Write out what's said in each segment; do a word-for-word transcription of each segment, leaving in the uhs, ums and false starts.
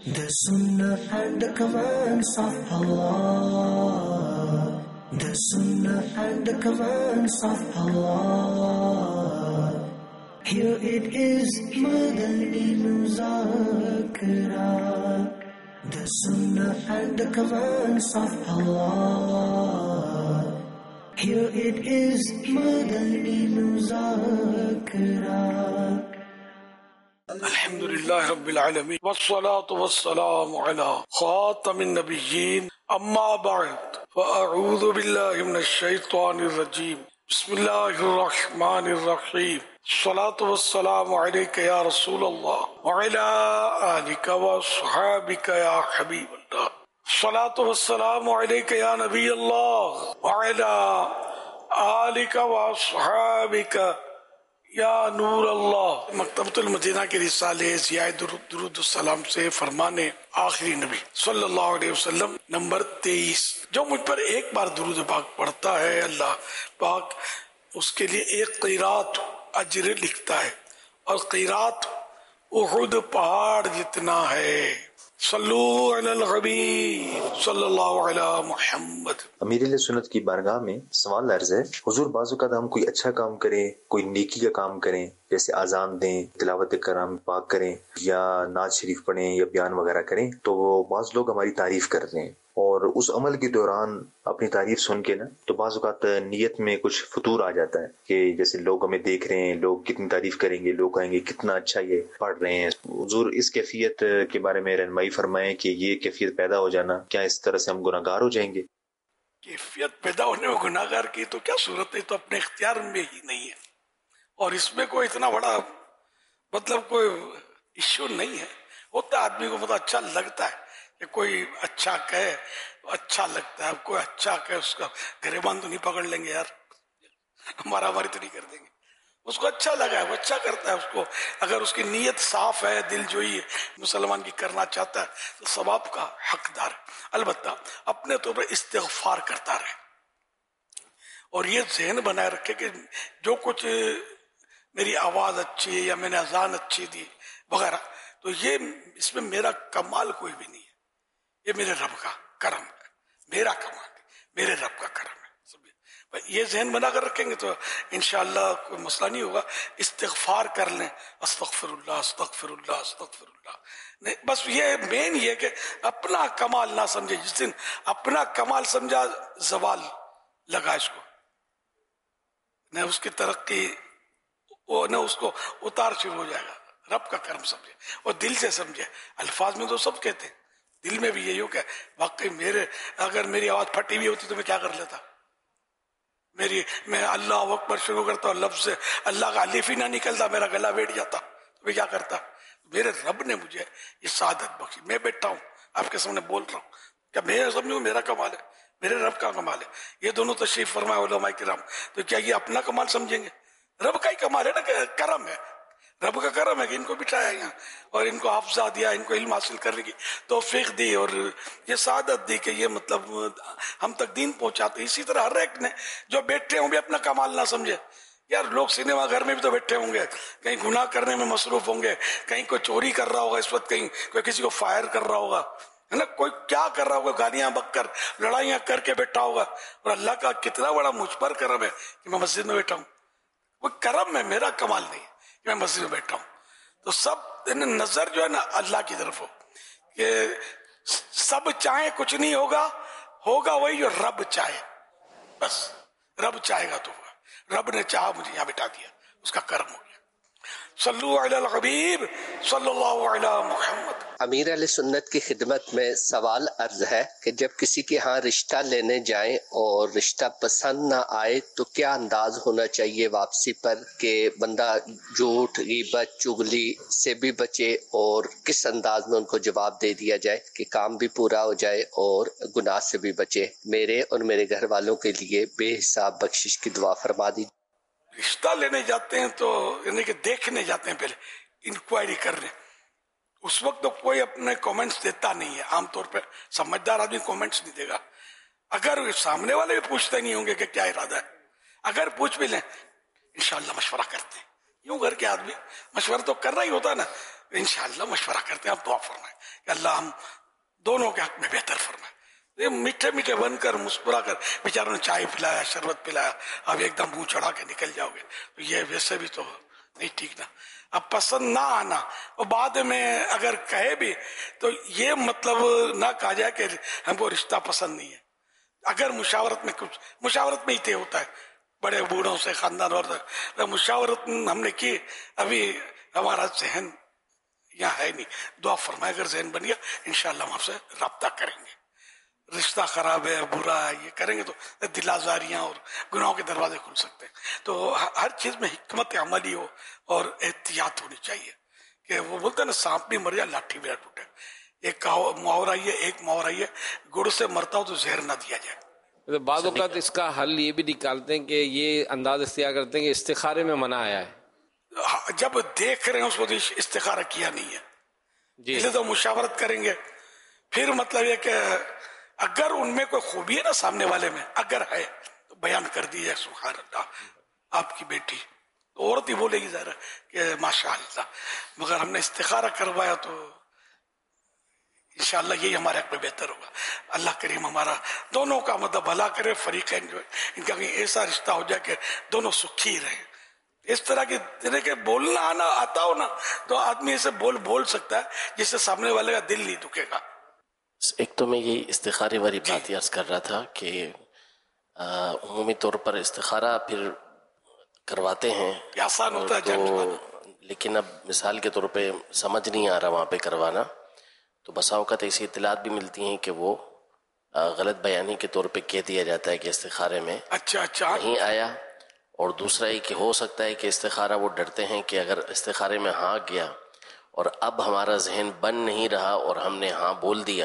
The Sunnah and the commands of Allah. The Sunnah and the commands of Allah. Here it is, Madani Muzakara. The Sunnah and the commands of Allah. Here it is, Madani Muzakara. الحمد لله رب العالمين والصلاة والسلام على خاتم النبيين أما بعد فأعوذ بالله من الشيطان الرجيم بسم الله الرحمن الرحيم الصلاة والسلام عليك يا رسول الله وعلى آلك وصحابك يا حبيب الله الصلاة والسلام عليك يا نبي الله وعلى آلك وصحابك یا نور اللہ۔ مکتبۃ المدینہ کے رسالے ضیاء درود السلام سے فرمانے آخری نبی صلی اللہ علیہ وسلم نمبر تیئیس، جو مجھ پر ایک بار درود پاک پڑھتا ہے اللہ پاک اس کے لیے ایک قیرات اجر لکھتا ہے، اور قیرات احد پہاڑ جتنا ہے۔ صلو علی الحبیب صلی اللہ علی محمد۔ امیر اہل سنت کی بارگاہ میں سوال عرض ہے، حضور بعض اوقات ہم کوئی اچھا کام کریں، کوئی نیکی کا کام کریں، جیسے اذان دیں، تلاوت کلام پاک کریں، یا نعت شریف پڑھیں یا بیان وغیرہ کریں، تو وہ بعض لوگ ہماری تعریف کرتے ہیں، اور اس عمل کے دوران اپنی تعریف سن کے نا تو بعض اوقات نیت میں کچھ فتور آ جاتا ہے کہ جیسے لوگ ہمیں دیکھ رہے ہیں، لوگ کتنی تعریف کریں گے، لوگ کہیں گے کتنا اچھا یہ پڑھ رہے ہیں۔ حضور اس کیفیت کے بارے میں رہنمائی فرمائیں کہ یہ کیفیت پیدا ہو جانا، کیا اس طرح سے ہم گناہ گار ہو جائیں گے؟ کیفیت پیدا ہونے میں گناہ گار کی تو کیا صورت ہے، تو اپنے اختیار میں ہی نہیں ہے، اور اس میں کوئی اتنا بڑا مطلب کوئی ایشو نہیں ہے۔ ہوتا ہے آدمی کو مطلب اچھا لگتا ہے کہ کوئی اچھا کہے، اچھا لگتا ہے، کوئی اچھا کہے اس کا گریبان تو نہیں پکڑ لیں گے یار، ہمارا ہماری تو نہیں کر دیں گے۔ اس کو اچھا لگا ہے، وہ اچھا کرتا ہے، اس کو اگر اس کی نیت صاف ہے، دل جوئی مسلمان کی کرنا چاہتا ہے تو ثواب کا حقدار ہے۔ البتہ اپنے طور پر استغفار کرتا رہے، اور یہ ذہن بنائے رکھے کہ جو کچھ میری آواز اچھی ہے یا میں نے اذان اچھی دی وغیرہ، تو یہ اس میں میرا کمال کوئی بھی نہیں ہے، یہ میرے رب کا کرم ہے، میرا کمال ہے، میرے رب کا کرم ہے۔ یہ ذہن بنا کر رکھیں گے تو انشاءاللہ کوئی مسئلہ نہیں ہوگا۔ استغفار کر لیں، استغفر اللہ استغفر اللہ استغفر اللہ، نہیں بس یہ مین یہ کہ اپنا کمال نہ سمجھے۔ جس دن اپنا کمال سمجھا زوال لگا اس کو، نہ اس کی ترقی، وہ نہ اس کو اتار شروع ہو جائے گا۔ رب کا کرم سمجھے اور دل سے سمجھے۔ الفاظ میں تو سب کہتے ہیں، دل میں بھی یہی ہو کہ واقعی میرے اگر میری آواز پھٹی ہوئی ہوتی تو میں کیا کر لیتا، میری میں اللہ اکبر شروع کرتا ہوں، لفظ سے اللہ کا الف ہی نہ نکلتا، میرا گلا بیٹھ جاتا تو میں کیا کرتا۔ میرے رب نے مجھے یہ سعادت بخشی، میں بیٹھا ہوں آپ کے سامنے بول رہا ہوں، کیا میں سمجھوں میرا کمال ہے، میرے رب کا کمال ہے۔ یہ دونوں تشریف فرمائے علماء کرام، تو کیا یہ اپنا کمال سمجھیں گے؟ رب کا ہی کمال ہے نا، کہ کرم ہے، رب کا کرم ہے کہ ان کو بٹھایا یہاں اور ان کو حافظہ دیا، ان کو علم حاصل کرنے کی توفیق دی اور یہ سعادت دی کہ یہ مطلب ہم تک دین پہنچاتے۔ اسی طرح ہر ایک نے جو بیٹھے ہوں بھی اپنا کمال نہ سمجھے۔ یار لوگ سنیما گھر میں بھی تو بیٹھے ہوں گے، کہیں گناہ کرنے میں مصروف ہوں گے، کہیں کوئی چوری کر رہا ہوگا اس وقت، کہیں کوئی کسی کو فائر کر رہا ہوگا، ہے نا، کوئی کیا کر رہا ہوگا، گالیاں بک کر لڑائیاں کر کے بیٹھا ہوگا، اور اللہ کا کتنا بڑا مجھ پر کرم ہے کہ میں مسجد میں بیٹھا ہوں۔ وہ کرم ہے، میرا کمال نہیں ہے کہ میں مسجد میں بیٹھا ہوں۔ تو سب نظر جو ہے نا اللہ کی طرف ہو، کہ سب چاہیں کچھ نہیں ہوگا، ہوگا وہی جو رب چاہے، بس رب چاہے گا تو ہوگا۔ رب نے چاہا مجھے یہاں بٹھا دیا، اس کا کرم ہو گیا۔ صلو علی الحبیب صلی اللہ علی محمد۔ امیر علیہ سنت کی خدمت میں سوال عرض ہے کہ جب کسی کے ہاں رشتہ لینے جائیں اور رشتہ پسند نہ آئے تو کیا انداز ہونا چاہیے واپسی پر کہ بندہ جھوٹ، غیبت، چغلی سے بھی بچے، اور کس انداز میں ان کو جواب دے دیا جائے کہ کام بھی پورا ہو جائے اور گناہ سے بھی بچے؟ میرے اور میرے گھر والوں کے لیے بے حساب بخشش کی دعا فرما دیجیے۔ رشتہ لینے جاتے ہیں تو یعنی کہ دیکھنے جاتے ہیں، پہلے انکوائری کر رہے ہیں، اس وقت تو کوئی اپنے کومنٹس دیتا نہیں ہے۔ عام طور پہ سمجھدار آدمی کومنٹس نہیں دے گا، اگر سامنے والے بھی پوچھتے نہیں ہوں گے کہ کیا ارادہ ہے، اگر پوچھ بھی لیں انشاءاللہ مشورہ کرتے ہیں۔ یوں گھر کے آدمی مشورہ تو کرنا ہی ہوتا ہے نا، انشاءاللہ مشورہ کرتے ہیں. آپ دعا فرمائیں کہ اللہ ہم دونوں کے حق میں بہتر فرمائے. یہ میٹھے میٹھے بن کر مسکرا کر بیچاروں نے چائے پلایا، شربت پلایا، اب ایک دم منہ چڑھا کے نکل جاؤ گے تو یہ ویسے بھی تو نہیں ٹھیک نا. اب پسند نہ آنا اور بعد میں اگر کہے بھی تو یہ مطلب نہ کہا جائے کہ ہم کو رشتہ پسند نہیں ہے. اگر مشاورت میں کچھ مشاورت میں ہی طے ہوتا ہے بڑے بوڑھوں سے، خاندان اور مشاورت ہم نے کی، ابھی ہمارا ذہن یہاں ہے نہیں. دعا فرمائے اگر ذہن بن گیا انشاءاللہ ہم آپ سے رابطہ کریں گے. رشتہ خراب ہے، برا ہے، یہ کریں گے تو دل آزاریاں اور گناہوں کے دروازے کھل سکتے ہیں. تو ہر چیز میں حکمت عملی ہو اور احتیاط ہونی چاہیے. کہ وہ بولتے ہیں نا سانپ بھی مر جائے لاٹھی بھی نہ ٹوٹے. ایک محاورہ یہ ایک محاورہ یہ گڑ سے مرتا ہو تو زہر نہ دیا جائے. بعض اوقات اس کا حل یہ بھی نکالتے ہیں کہ یہ انداز اختیار کرتے ہیں کہ استخارے میں منع آیا ہے. جب دیکھ رہے ہیں اس کو استخارہ کیا نہیں ہے جی اس لیے تو مشاورت کریں گے. پھر مطلب یہ کہ اگر ان میں کوئی خوبی ہے نا سامنے والے میں اگر ہے تو بیان کر دیجیے سبحان اللہ آپ کی بیٹی، تو عورت ہی بولے گی ذرا کہ ماشاء اللہ، مگر ہم نے استخارہ کروایا تو انشاءاللہ یہی ہمارے حق میں بہتر ہوگا. اللہ کریم ہمارا دونوں کا مطلب بھلا کرے. فریقین جو ان کا کہیں ایسا رشتہ ہو جائے کہ دونوں سکھی رہیں. اس طرح کی طرح کے بولنا آنا آتا ہو نا تو آدمی ایسے بول بول سکتا ہے جس سے سامنے والے کا دل نہیں دکھے گا. ایک تو میں یہ استخارے والی بات عرض کر رہا تھا کہ عمومی طور پر استخارہ پھر کرواتے ہیں یہ آسان ہوتا ہے تو، لیکن اب مثال کے طور پہ سمجھ نہیں آ رہا وہاں پہ کروانا، تو بسا اوقات ایسی اطلاعات بھی ملتی ہیں کہ وہ غلط بیانی کے طور پہ کہہ دیا جاتا ہے کہ استخارے میں اچھا اچھا نہیں آیا. اور دوسرا یہ کہ ہو سکتا ہے کہ استخارہ وہ ڈرتے ہیں کہ اگر استخارے میں ہاں گیا اور اب ہمارا ذہن بن نہیں رہا اور ہم نے ہاں بول دیا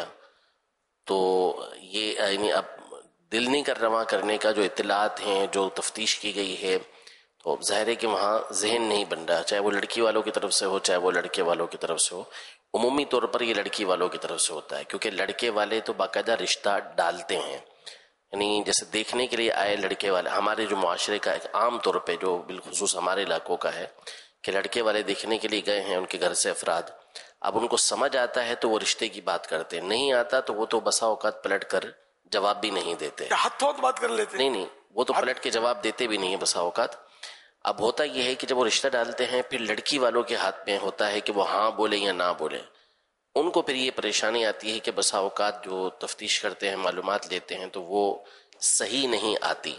تو یہ یعنی اب دل نہیں کر رواں کرنے کا. جو اطلاعات ہیں جو تفتیش کی گئی ہے تو ظاہر ہے کہ وہاں ذہن نہیں بن رہا، چاہے وہ لڑکی والوں کی طرف سے ہو چاہے وہ لڑکے والوں کی طرف سے ہو. عمومی طور پر یہ لڑکی والوں کی طرف سے ہوتا ہے کیونکہ لڑکے والے تو باقاعدہ رشتہ ڈالتے ہیں، یعنی جیسے دیکھنے کے لیے آئے لڑکے والے. ہمارے جو معاشرے کا ایک عام طور پہ جو بالخصوص ہمارے علاقوں کا ہے کہ لڑکے والے دیکھنے کے لیے گئے ہیں ان کے گھر سے افراد، اب ان کو سمجھ آتا ہے تو وہ رشتے کی بات کرتے ہیں، نہیں آتا تو وہ تو بسا اوقات پلٹ کر جواب بھی نہیں دیتے. ہاتھوں بات کر لیتے نہیں نہیں وہ تو پلٹ کے جواب دیتے بھی نہیں ہیں بسا اوقات. اب ہوتا یہ ہے کہ جب وہ رشتہ ڈالتے ہیں پھر لڑکی والوں کے ہاتھ میں ہوتا ہے کہ وہ ہاں بولے یا نہ بولے. ان کو پھر یہ پریشانی آتی ہے کہ بسا اوقات جو تفتیش کرتے ہیں معلومات لیتے ہیں تو وہ صحیح نہیں آتی.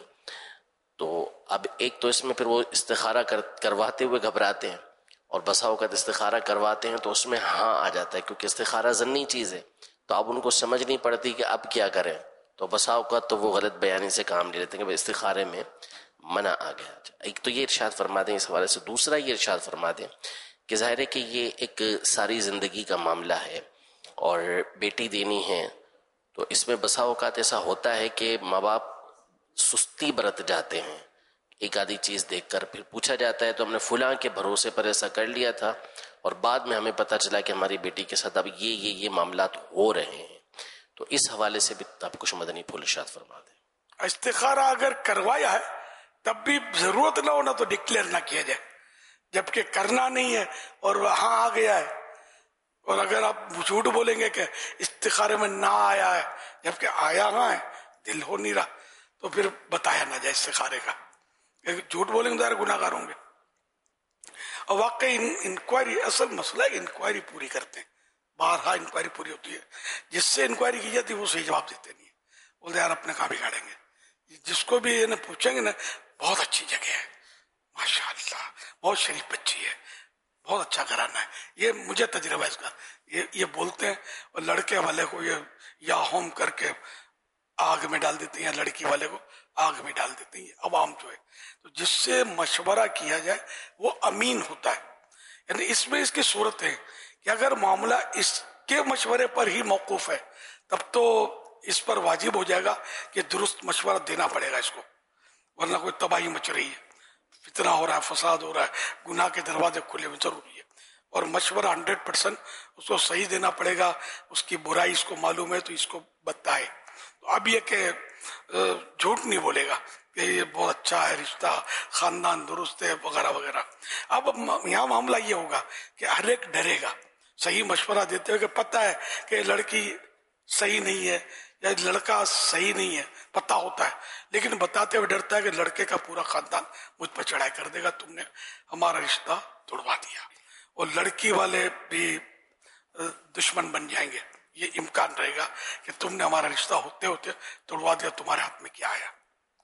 تو اب ایک تو اس میں پھر وہ استخارہ کر کرواتے ہوئے گھبراتے ہیں اور بسا اوقات استخارہ کرواتے ہیں تو اس میں ہاں آ جاتا ہے کیونکہ استخارہ ضمنی چیز ہے. تو اب ان کو سمجھ نہیں پڑتی کہ اب کیا کریں، تو بسا اوقات تو وہ غلط بیانی سے کام لے لیتے ہیں کہ استخارے میں منع آ گیا. ایک تو یہ ارشاد فرما دیں اس حوالے سے. دوسرا یہ ارشاد فرما دیں کہ ظاہر ہے کہ یہ ایک ساری زندگی کا معاملہ ہے اور بیٹی دینی ہے تو اس میں بسا اوقات ایسا ہوتا ہے کہ ماں باپ سستی برت جاتے ہیں. ایک آدھی چیز دیکھ کر پھر پوچھا جاتا ہے تو ہم نے فلاں کے بھروسے پر ایسا کر لیا تھا اور بعد میں ہمیں پتہ چلا کہ ہماری بیٹی کے ساتھ اب یہ یہ یہ معاملات ہو رہے ہیں. تو اس حوالے سے بھی آپ کچھ مدنی پھول ارشاد فرما دیں. استخارہ اگر کروایا ہے تب بھی ضرورت نہ ہونا تو ڈکلیئر نہ کیا جائے، جبکہ کرنا نہیں ہے اور وہاں آ گیا ہے. اور اگر آپ جھوٹ بولیں گے کہ استخارے میں نہ آیا ہے جبکہ آیا ہاں ہے، دل ہو نہیں رہا، تو پھر بتایا نہ جائے استخارے کا. جھوٹ بولیں گے ظاہر گناہ گار ہوں گے. اور واقعی انکوائری اصل مسئلہ ہے کہ انکوائری پوری کرتے ہیں، بارہا انکوائری پوری ہوتی ہے. جس سے انکوائری کی جاتی ہے وہ صحیح جواب دیتے نہیں ہیں، بولتے یار اپنے کہاں بگاڑیں گے. جس کو بھی انہیں پوچھیں گے نا بہت اچھی جگہ ہے، ماشاء اللہ بہت شریف بچی ہے، بہت اچھا گھرانہ ہے، یہ مجھے تجربہ ہے اس کا. یہ یہ بولتے ہیں اور لڑکے والے کو یہ یا ہوم کر کے آگ میں ڈال دیتے ہیں یا لڑکی والے کو آگ میں ڈال دیتے ہیں. عوام جو ہے تو جس سے مشورہ کیا جائے وہ امین ہوتا ہے. یعنی اس میں اس کی صورت ہے کہ اگر معاملہ اس کے مشورے پر ہی موقوف ہے تب تو اس پر واجب ہو جائے گا کہ درست مشورہ دینا پڑے گا اس کو، ورنہ کوئی تباہی مچ رہی ہے، فتنہ ہو رہا ہے، فساد ہو رہا ہے، گناہ کے دروازے کھلے ہوئے ضروری ہے. اور مشورہ ہنڈریڈ پرسینٹ اس کو صحیح دینا پڑے گا. اس کی برائی اس کو معلوم ہے تو اس کو بتائے. تو اب یہ کہ جھوٹ نہیں بولے گا کہ یہ بہت اچھا ہے رشتہ، خاندان درست ہے وغیرہ وغیرہ. اب یہاں معاملہ یہ ہوگا کہ ہر ایک ڈرے گا صحیح مشورہ دیتے ہوئے کہ پتہ ہے کہ لڑکی صحیح نہیں ہے یا لڑکا صحیح نہیں ہے، پتہ ہوتا ہے، لیکن بتاتے ہوئے ڈرتا ہے کہ لڑکے کا پورا خاندان مجھ پر چڑھائی کر دے گا، تم نے ہمارا رشتہ توڑوا دیا. اور لڑکی والے بھی دشمن بن جائیں گے، یہ امکان رہے گا کہ تم نے ہمارا رشتہ ہوتے ہوتے توڑوا دیا، تمہارے ہاتھ میں کیا آیا.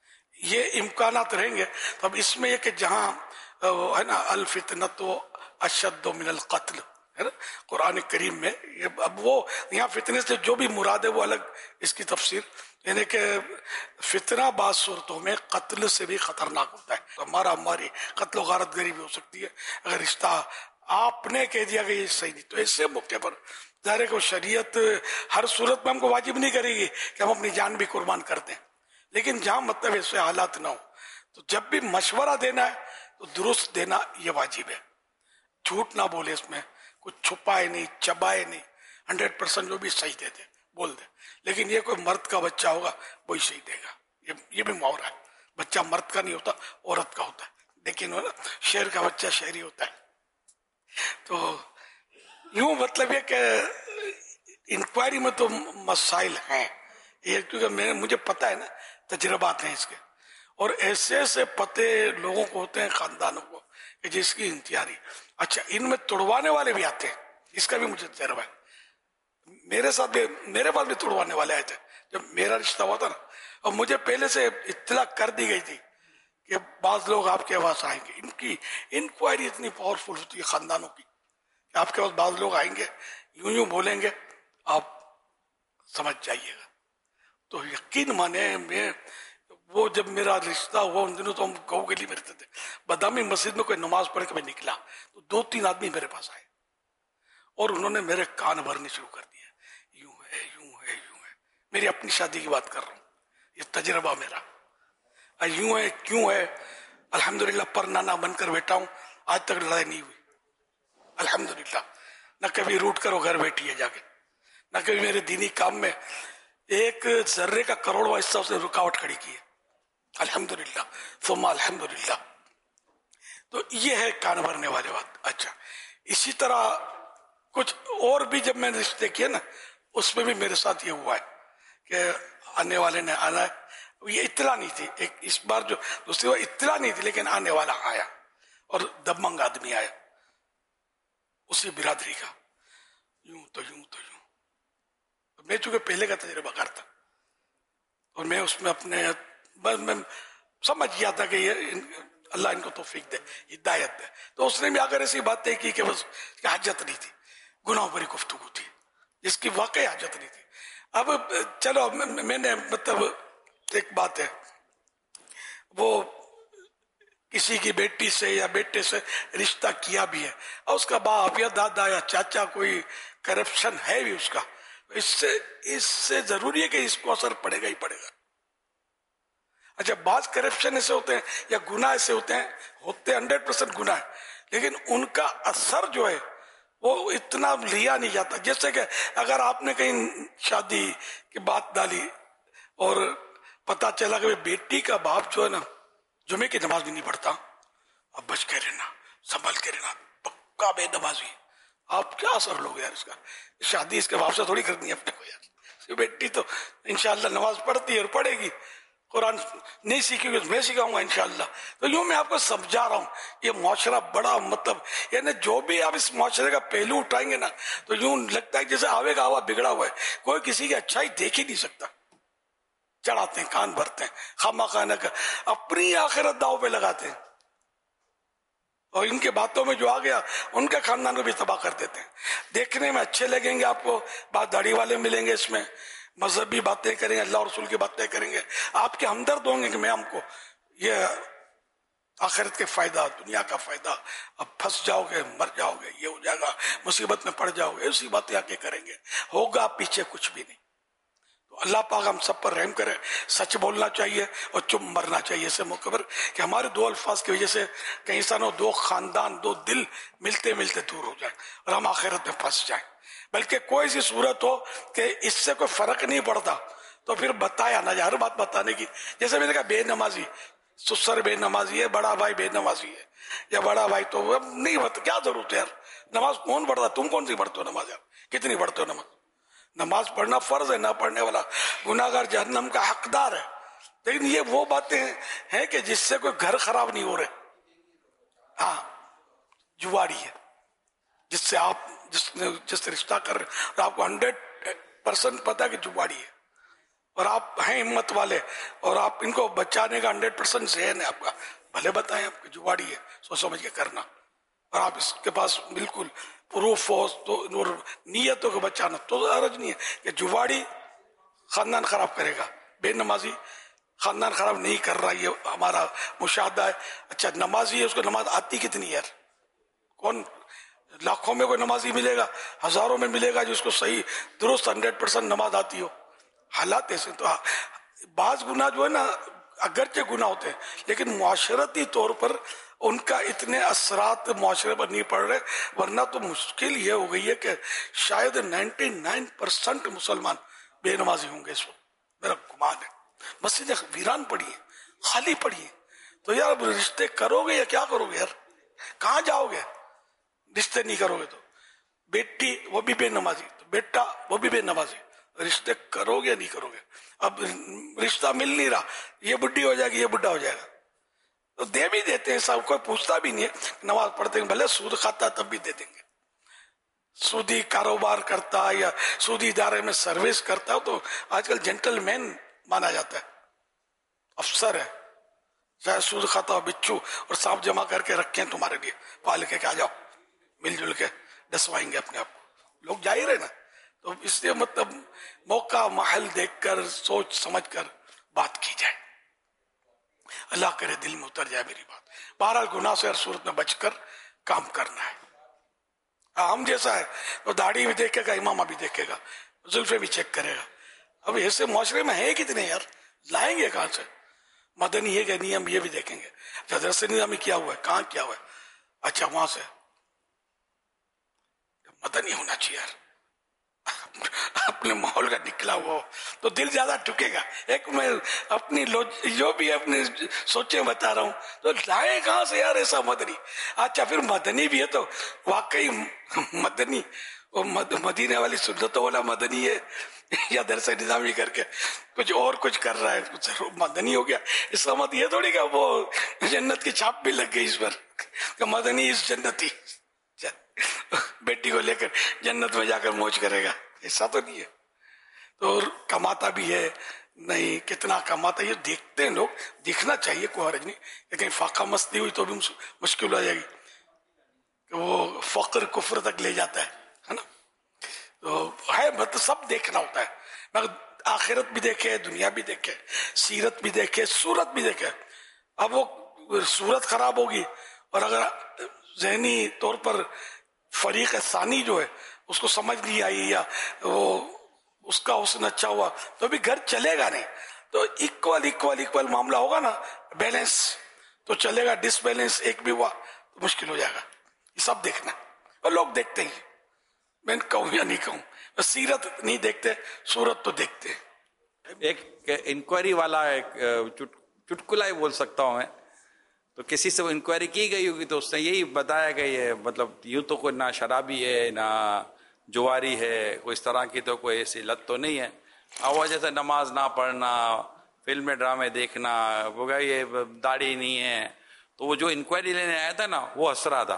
یہ امکانات رہیں گے. تو اب اس میں یہ کہ جہاں ہے نا الفتنۃ اشد من القتل ہے نا قرآن کریم میں، اب وہ یہاں فتنے سے جو بھی مراد ہے وہ الگ اس کی تفسیر، یعنی کہ فتنہ بعض صورتوں میں قتل سے بھی خطرناک ہوتا ہے. تو ہمارا ہماری قتل و غارت گری بھی ہو سکتی ہے اگر رشتہ آپ نے کہہ دیا کہ یہ صحیح نہیں. تو ایسے موقع پر ظاہر ہے کہ شریعت ہر صورت میں ہم کو واجب نہیں کرے گی کہ ہم اپنی جان بھی قربان کر دیں، لیکن جہاں مطلب ایسے حالات نہ ہو تو جب بھی مشورہ دینا ہے تو درست دینا یہ واجب ہے. جھوٹ نہ بولے، اس میں کچھ چھپائے نہیں، چبائے نہیں، ہنڈریڈ پرسینٹ جو بھی صحیح دے دے بول دے. لیکن یہ کوئی مرد کا بچہ ہوگا وہی صحیح دے گا، یہ یہ بھی محاورہ ہے. بچہ مرد کا نہیں ہوتا، عورت کا ہوتا ہے، لیکن وہ نا شیر کا بچہ شہری ہوتا ہے. تو یوں مطلب یہ کہ انکوائری میں تو مسائل ہیں، یہ کیونکہ میں مجھے پتہ ہے نا، تجربات ہیں اس کے، اور ایسے ایسے پتے لوگوں کو ہوتے ہیں خاندانوں کو کہ جس کی انتہائی. اچھا ان میں توڑوانے والے بھی آتے ہیں، اس کا بھی مجھے تجربہ ہے. میرے ساتھ بھی میرے پاس بھی توڑوانے والے آئے تھے جب میرا رشتہ ہوا تھا نا، اور مجھے پہلے سے اطلاع کر دی گئی تھی کہ بعض لوگ آپ کے پاس آئیں گے. ان کی انکوائری اتنی پاورفل ہوتی ہے خاندانوں کی کہ آپ کے پاس بعض لوگ آئیں گے، یوں یوں بولیں گے، آپ سمجھ جائیے گا. تو یقین مانے میں وہ جب میرا رشتہ ہوا ان دنوں تو ہم گاؤں گلی میں رہتے تھے، بدامی مسجد میں کوئی نماز پڑھ کے میں نکلا تو دو تین آدمی میرے پاس آئے اور انہوں نے میرے کان بھرنے شروع کر دیا، یوں ہے یوں ہے یوں ہے. میری اپنی شادی کی بات کر رہا ہوں، یہ تجربہ میرا. یوں ہے کیوں ہے، الحمدللہ پر نانا بن کر بیٹھا ہوں، آج تک لڑائی نہیں ہوئی الحمدللہ. نہ کبھی روٹ کرو گھر بیٹھی ہے جا کے، نہ کبھی میرے دینی کام میں ایک ذرے کا کروڑواں حصہ اس نے رکاوٹ کھڑی کی ہے الحمدللہ ثم الحمدللہ. تو یہ ہے کان بھرنے والے بات. اچھا اسی طرح کچھ اور بھی جب میں نے رشتے کیے نا، اس میں بھی میرے ساتھ یہ ہوا ہے کہ آنے والے نے آنا ہے، یہ اطلاع نہیں تھی. ایک اس بار جو دوسری بار اطلاع نہیں تھی لیکن آنے والا آیا اور دبنگ آدمی آیا اسی برادری کا، یوں تو یوں تو یوں. میں چونکہ پہلے کا تجربہ کار تھا اور میں اس میں اپنے بس میں سمجھ گیا تھا کہ یہ اللہ ان کو توفیق دے، ہدایت دے. تو اس نے بھی اگر ایسی باتیں کی کہ بس کی حاجت نہیں تھی، گناہوں بھری گفتگو تھی جس کی واقعی حاجت نہیں تھی. اب چلو میں نے مطلب ایک بات ہے، وہ کسی کی بیٹی سے یا بیٹے سے رشتہ کیا بھی ہے اور اس کا باپ یا دادا یا چاچا کوئی کرپشن ہے بھی اس کا، اس سے اس سے ضروری ہے کہ اس کو اثر پڑے گا ہی پڑے گا. اچھا بعض کرپشن ایسے ہوتے ہیں یا گناہ ایسے ہوتے ہیں ہوتے ہنڈریڈ پرسینٹ گناہ ہے، لیکن ان کا اثر جو ہے وہ اتنا لیا نہیں جاتا. جیسے کہ اگر آپ نے کہیں شادی کی بات ڈالی اور پتا چلا کہ بیٹی کا باپ جو ہے نا جمعے کی نماز بھی نہیں پڑھتا، اب بچ کے رہنا، سنبھل کے رہنا، پکا بے نمازی، آپ کیا اثر لوگ یار اس کا؟ شادی اس کے باپ سے تھوڑی کرنی ہے اپنے کو یار. بیٹی تو انشاءاللہ نماز پڑھتی ہے اور پڑھے گی، قرآن نہیں سیکھی گی میں سکھاؤں گا انشاءاللہ. تو یوں میں آپ کو سمجھا رہا ہوں یہ معاشرہ بڑا مطلب یعنی جو بھی آپ اس معاشرے کا پہلو اٹھائیں گے نا تو یوں لگتا ہے جیسے آوے کا ہوا بگڑا ہوا ہے، کوئی کسی کی اچھائی دیکھ ہی نہیں سکتا. چڑھاتے ہیں، کان بھرتے ہیں، خامہ خانہ کا اپنی آخرت داؤ پہ لگاتے ہیں، اور ان کے باتوں میں جو آ گیا ان کے خاندان کو بھی تباہ کر دیتے ہیں. دیکھنے میں اچھے لگیں گے آپ کو، بات داڑھی والے ملیں گے، اس میں مذہبی باتیں کریں گے، اللہ اور رسول کی باتیں کریں گے، آپ کے ہمدرد ہوں گے کہ میں ہم کو یہ آخرت کے فائدہ، دنیا کا فائدہ، اب پھنس جاؤ گے، مر جاؤ گے، یہ ہو جائے گا، مصیبت میں پڑ جاؤ گے، اسی باتیں آ کے کریں گے، ہوگا پیچھے کچھ بھی نہیں. تو اللہ پاک ہم سب پر رحم کرے. سچ بولنا چاہیے اور چپ مرنا چاہیے اسے موقع پر کہ ہمارے دو الفاظ کی وجہ سے کہیں سانوں دو خاندان، دو دل ملتے ملتے دور ہو جائیں اور ہم آخرت میں پھنس جائیں. بلکہ کوئی سی صورت ہو کہ اس سے کوئی فرق نہیں پڑتا تو پھر بتایا نہ جائے، ہر بات بتانے کی. جیسے میں نے کہا بے نمازی، سسر بے نمازی ہے، بڑا بھائی بے نمازی ہے، یا بڑا بھائی تو نہیں بتا، کیا ضرورت ہے یار؟ نماز کون پڑھتا؟ تم کون سی پڑھتے ہو نماز یار؟ کتنی پڑھتے ہو نماز؟ نماز پڑھنا فرض ہے، نہ پڑھنے والا گناہگار جہنم کا حقدار ہے. لیکن یہ وہ باتیں ہیں کہ جس سے کوئی گھر خراب نہیں ہو رہے. ہاں جواری ہے جس سے آپ جس نے جس سے رشتہ کر رہے اور آپ کو ہنڈریڈ پرسینٹ پتا کہ جواری ہے، اور آپ ہیں ہمت والے اور آپ ان کو بچانے کا ہنڈریڈ پرسینٹ ذہن ہے آپ کا، بھلے بتائیں آپ کی جواری ہے، سوچ سمجھ کے کرنا. اور آپ اس کے پاس بالکل پروف ہو تو نیت ہو کہ بچانا تو حرج نہیں ہے. کہ جواری خاندان خراب کرے گا، بے نمازی خاندان خراب نہیں کر رہا، یہ ہمارا مشاہدہ ہے. اچھا نمازی ہے، اس کو نماز آتی کتنی ہے؟ کون لاکھوں میں کوئی نمازی ملے گا، ہزاروں میں ملے گا جس کو صحیح درست ہنڈریڈ پرسینٹ نماز آتی ہو. حالات ایسے. تو بعض گناہ جو ہے نا اگرچہ گناہ ہوتے ہیں لیکن معاشرتی طور پر ان کا اتنے اثرات معاشرے پر نہیں پڑ رہے، ورنہ تو مشکل یہ ہو گئی ہے کہ شاید نائنٹی نائن پرسینٹ مسلمان بے نمازی ہوں گے اس وقت، میرا گمان ہے. مسجدیں ویران پڑی ہیں، خالی پڑی ہیں. تو یار رشتے کرو گے یا کیا کرو گے یار؟ کہاں جاؤ گے رشتے نہیں کرو گے تو؟ بیٹی وہ بھی بے نمازی، تو بیٹا وہ بھی بے نمازی، رشتے کرو گے یا نہیں کرو گے؟ اب رشتہ مل نہیں رہا، یہ بڈھی ہو جائے گی، یہ بڈھا ہو جائے گا تو دے بھی دیتے ہیں، سب کوئی پوچھتا بھی نہیں ہے. نماز پڑھتے ہیں بھلے سود کھاتا تب بھی دے دیں گے. سودی کاروبار کرتا یا سودی ادارے میں سروس کرتا تو آج کل جینٹل مین مانا جاتا ہے، افسر ہے، چاہے سود کھاتا ہو بچو اور سانپ جمع کر کے رکھیں تمہارے لیے پال کے کہ آ جاؤ مل جل کے ڈسوائیں گے اپنے آپ کو. لوگ جا ہی رہے نا. تو اس لیے مطلب موقع محل دیکھ کر سوچ سمجھ کر بات کی جائے. اللہ کرے دل میں اتر جائے میری بات. بہرحال گناہ سے ہر صورت میں بچ کر کام کرنا ہے. ہم جیسا ہے تو داڑھی بھی دیکھے گا، امامہ بھی دیکھے گا، زلفے بھی چیک کرے گا. اب ایسے معاشرے میں ہے کتنے یار، لائیں گے کہاں سے؟ مدنی ہے کہ نہیں ہم یہ بھی دیکھیں گے. اچھا درس نظامی کیا ہوا ہے، کہاں کیا ہوا ہے؟ اچھا وہاں سے مدنی ہونا چاہیے یار، اپنے ماحول کا نکلا ہوا تو دل زیادہ ٹھکے گا. ایک میں اپنی جو بھی اپنی سوچیں بتا رہا ہوں، تو لائے کہاں سے یار ایسا مدنی؟ اچھا پھر مدنی بھی ہے تو واقعی مدنی وہ مدینے والی سنتوں والا مدنی ہے یا درس نظامی کر کے کچھ اور کچھ کر رہا ہے ضرور مدنی ہو گیا؟ اس کا مت یہ تھوڑی کہ وہ جنت کی چھاپ بھی لگ گئی اس پر کہ مدنی اس جنتی، بیٹی کو لے کر جنت میں جا کر موج کرے گا، ایسا تو نہیں ہے. تو کماتا بھی ہے نہیں، کتنا کماتا ہے یہ دیکھتے ہیں لوگ، دیکھنا چاہیے، کوئی حرج نہیں. لیکن فاقہ مستی ہوئی تو بھی مشکل ہو جائے گی کہ وہ فقر کفر تک لے جاتا ہے نا. تو ہے مطلب سب دیکھنا ہوتا ہے، مگر آخرت بھی دیکھے، دنیا بھی دیکھے، سیرت بھی دیکھے، صورت بھی دیکھے. اب وہ صورت خراب ہوگی اور اگر ذہنی طور پر فریق ثانی جو ہے اس کو سمجھ نہیں آئی یا وہ اس کا حسن اچھا ہوا تو بھی گھر چلے گا نہیں. تو اکول اکول اکول معاملہ ہوگا نا، بیلنس تو چلے گا. ڈس بیلنس ایک بھی ہوا تو مشکل ہو جائے گا. یہ سب دیکھنا اور لوگ دیکھتے ہیں، میں کہوں یا نہیں کہوں، سیرت نہیں دیکھتے، صورت تو دیکھتے ہیں. ایک انکوائری والا ایک چٹکلا ہی بول سکتا ہوں میں، تو کسی سے انکوائری کی گئی ہوگی تو اس نے یہی بتایا کہ یہ مطلب یوں تو کوئی نہ شرابی ہے نہ جواری ہے، کوئی اس طرح کی تو کوئی ایسی لت تو نہیں ہے. اور وہ جیسے نماز نہ پڑھنا، فلمیں ڈرامے دیکھنا، وہ کہ یہ داڑھی نہیں ہے. تو وہ جو انکوائری لینے آیا تھا نا وہ ہنس رہا تھا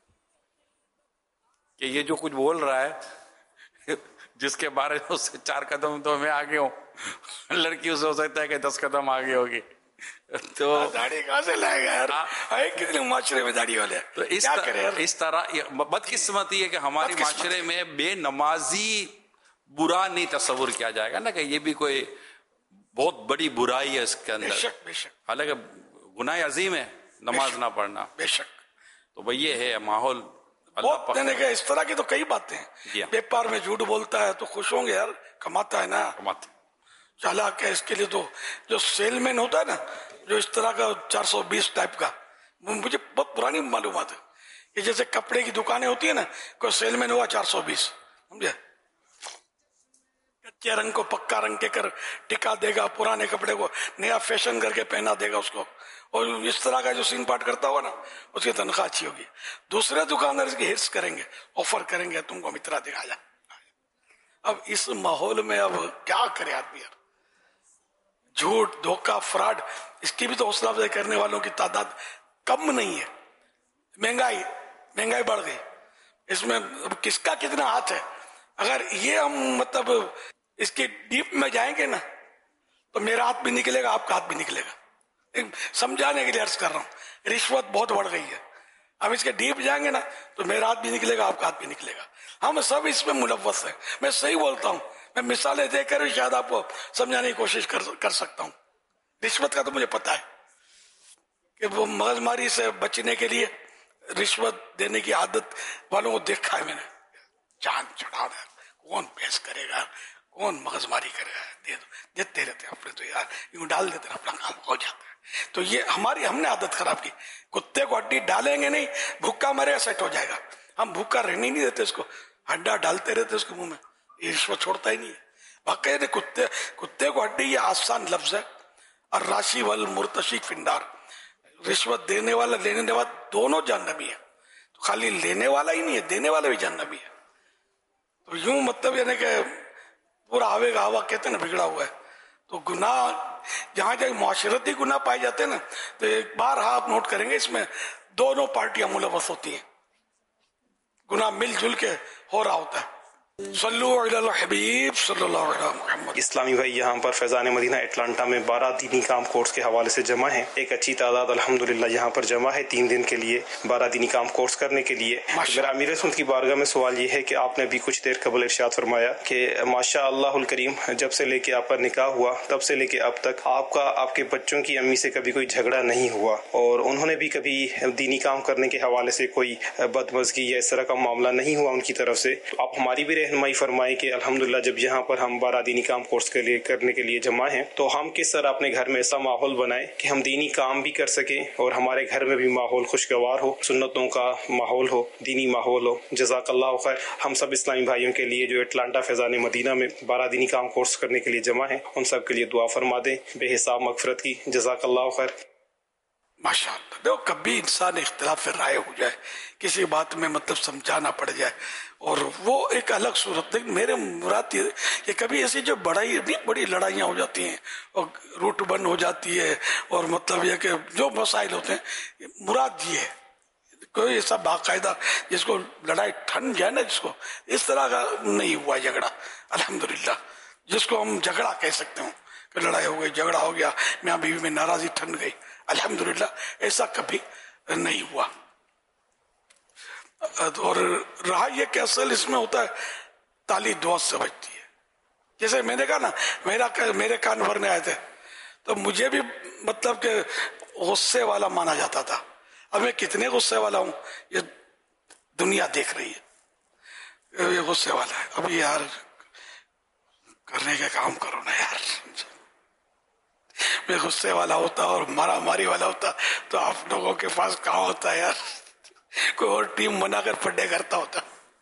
کہ یہ جو کچھ بول رہا ہے جس کے بارے میں اس سے چار قدم تو میں آگے ہوں، لڑکی اسے ہو سکتا ہے کہ دس قدم آگے ہوگی. تو داڑھی کہاں سے لائے گا یار؟ کتنے معاشرے میں داڑھی والے. تو اس طرح اس طرح بدقسمتی ہے کہ ہمارے معاشرے میں بے نمازی برا نہیں تصور کیا جائے گا نا کہ یہ بھی کوئی بہت بڑی برائی ہے اس کے اندر. بے شک بے شک، حالانکہ گناہ عظیم ہے نماز نہ پڑھنا. بے شک. تو وہ یہ ہے ماحول. بہت دینے کے اس طرح کی تو کئی باتیں ہیں. بیپار میں جھوٹ بولتا ہے تو خوش ہوں گے یار، کماتا ہے نا. کماتا چالاک ہے. اس کے لیے تو جو سیل مین ہوتا ہے نا، جو اس طرح کا چار سو بیس ٹائپ کا، مجھے بہت پرانی معلومات ہے کہ جیسے کپڑے کی دکانیں ہوتی ہیں نا، کوئی سیل مین ہوا چار سو بیس، سمجھے، کچے رنگ کو پکا رنگ کے کر ٹکا دے گا, پرانے کپڑے کو نیا فیشن کر کے پہنا دے گا اس کو, اور اس طرح کا جو سین پاٹ کرتا ہوگا نا اس کی تنخواہ اچھی ہوگی. دوسرے دکاندار اس کی ہرس کریں گے, آفر کریں گے, تم کو مترا دکھایا. اب اس ماحول میں اب کیا کرے آدمی یار؟ جھوٹ, دھوکہ, فراڈ, اس کی بھی تو حوصلہ افزائی کرنے والوں کی تعداد کم نہیں ہے. مہنگائی مہنگائی بڑھ گئی, اس میں کس کا کتنا ہاتھ ہے؟ اگر یہ ہم مطلب اس کے ڈیپ میں جائیں گے نا تو میرا ہاتھ بھی نکلے گا, آپ کا ہاتھ بھی نکلے گا. سمجھانے کے لیے عرض کر رہا ہوں, رشوت بہت بڑھ گئی ہے. ہم اس کے ڈیپ جائیں گے نا تو میرا ہاتھ بھی نکلے گا, آپ کا ہاتھ بھی نکلے گا. ہم سب اس میں ملوث ہیں. میں صحیح بولتا ہوں, میں مثالیں دے کر بھی شاید آپ کو سمجھانے کی کوشش کر سکتا ہوں. رشوت کا تو مجھے پتا ہے کہ وہ مغز ماری سے بچنے کے لیے رشوت دینے کی عادت والوں کو دیکھا ہے میں نے. جان چڑھا رہا, کون بحث کرے گا, کون مغز ماری کرے گا, دے دو, دیتے رہتے اپنے تو یار یوں ڈال دیتے اپنا کام ہو جاتا ہے. تو یہ ہماری ہم نے عادت خراب کی. کتے کو ہڈی ڈالیں گے نہیں, بھوکا مرے گا سیٹ ہو جائے گا. ہم بھوکا رہنے نہیں دیتے اس کو, ہڈا ڈالتے رہتے اس کے منہ میں, یہ رشوت چھوڑتا ہی نہیں ہے. باقاعدہ کتے کتے کو ہڈی یہ آسان لفظ ہے. اور راشی ول مرتشی فنڈار, رشوت دینے والا لینے والا دونوں جہنمی ہے. تو خالی لینے والا ہی نہیں ہے, دینے والا بھی جہنمی ہے. تو یوں مطلب یعنی کہ پورا آوے گا ہوا کہتے ہیں نا بگڑا ہوا ہے. تو گناہ جہاں جہاں معاشرتی گناہ پائے جاتے ہیں نا تو ایک بار ہاں آپ نوٹ کریں گے اس میں دونوں پارٹیاں ملوث ہوتی ہیں. گناہ مل جل کے ہو رہا ہوتا ہے. صلو علی الحبیب صلی اللہ علیہ محمد. اسلامی بھائی یہاں پر فیضان مدینہ اٹلانٹا میں بارہ دینی کام کورس کے حوالے سے جمع ہیں. ایک اچھی تعداد الحمدللہ یہاں پر جمع ہے تین دن کے لیے بارہ دینی کام کورس کرنے کے لیے. میرا امیر سنت کی بارگاہ میں سوال یہ ہے کہ آپ نے بھی کچھ دیر قبل ارشاد فرمایا کہ ماشاء اللہ الکریم جب سے لے کے آپ کا نکاح ہوا تب سے لے کے اب تک آپ کا آپ کے بچوں کی امی سے کبھی کوئی جھگڑا نہیں ہوا, اور انہوں نے بھی کبھی دینی کام کرنے کے حوالے سے کوئی بدمزگی یا اس طرح کا معاملہ نہیں ہوا ان کی طرف سے. آپ ہماری بھی رہنمائی فرمائے کہ الحمدللہ جب یہاں پر ہم بارہ دینی کام کورس کے لیے کرنے کے لیے جمع ہیں تو ہم کس طرح اپنے گھر میں ایسا ماحول بنائیں کہ ہم دینی کام بھی کر سکیں اور ہمارے گھر میں بھی ماحول خوشگوار ہو, سنتوں کا ماحول ہو, دینی ماحول ہو. جزاک اللہ خیر. ہم سب اسلامی بھائیوں کے لیے جو اٹلانٹا فیضان مدینہ میں بارہ دینی کام کورس کرنے کے لیے جمع ہیں ان سب کے لیے دعا فرما دیں بے حساب مغفرت کی. جزاک اللہ خیر. ماشاء اللہ. دیکھو کبھی انسان اختلاف رائے ہو جائے, کسی بات میں مطلب سمجھانا پڑ جائے, اور وہ ایک الگ صورت. میرے مراد یہ کبھی ایسی جو بڑائی بڑی لڑائیاں ہو جاتی ہیں اور روٹ بند ہو جاتی ہے, اور مطلب یہ کہ جو مسائل ہوتے ہیں مراد یہ ہے کوئی ایسا باقاعدہ جس کو لڑائی ٹھن جائے نا, جس کو اس طرح کا نہیں ہوا جھگڑا الحمدللہ, جس کو ہم جھگڑا کہہ سکتے ہوں کہ لڑائی ہو گئی, جھگڑا ہو گیا, میاں بیوی میں ناراضی ٹھن گئی, الحمدللہ ایسا کبھی نہیں ہوا. اور رہا یہ کہ اصل اس میں ہوتا ہے تالی دعا سے بجتی ہے. جیسے میں نے کہا نا میرا میرے کان بھرنے آئے تھے تو مجھے بھی مطلب کہ غصے والا مانا جاتا تھا. اب میں کتنے غصے والا ہوں یہ دنیا دیکھ رہی ہے, یہ غصے والا ہے. اب یار کرنے کا کام کرو نا یار. میں غصے والا ہوتا اور مارا ماری والا ہوتا تو آپ لوگوں کے پاس کہاں ہوتا ہے یار, کوئی اور ٹیم بنا کر پڈے کرتا ہوتا.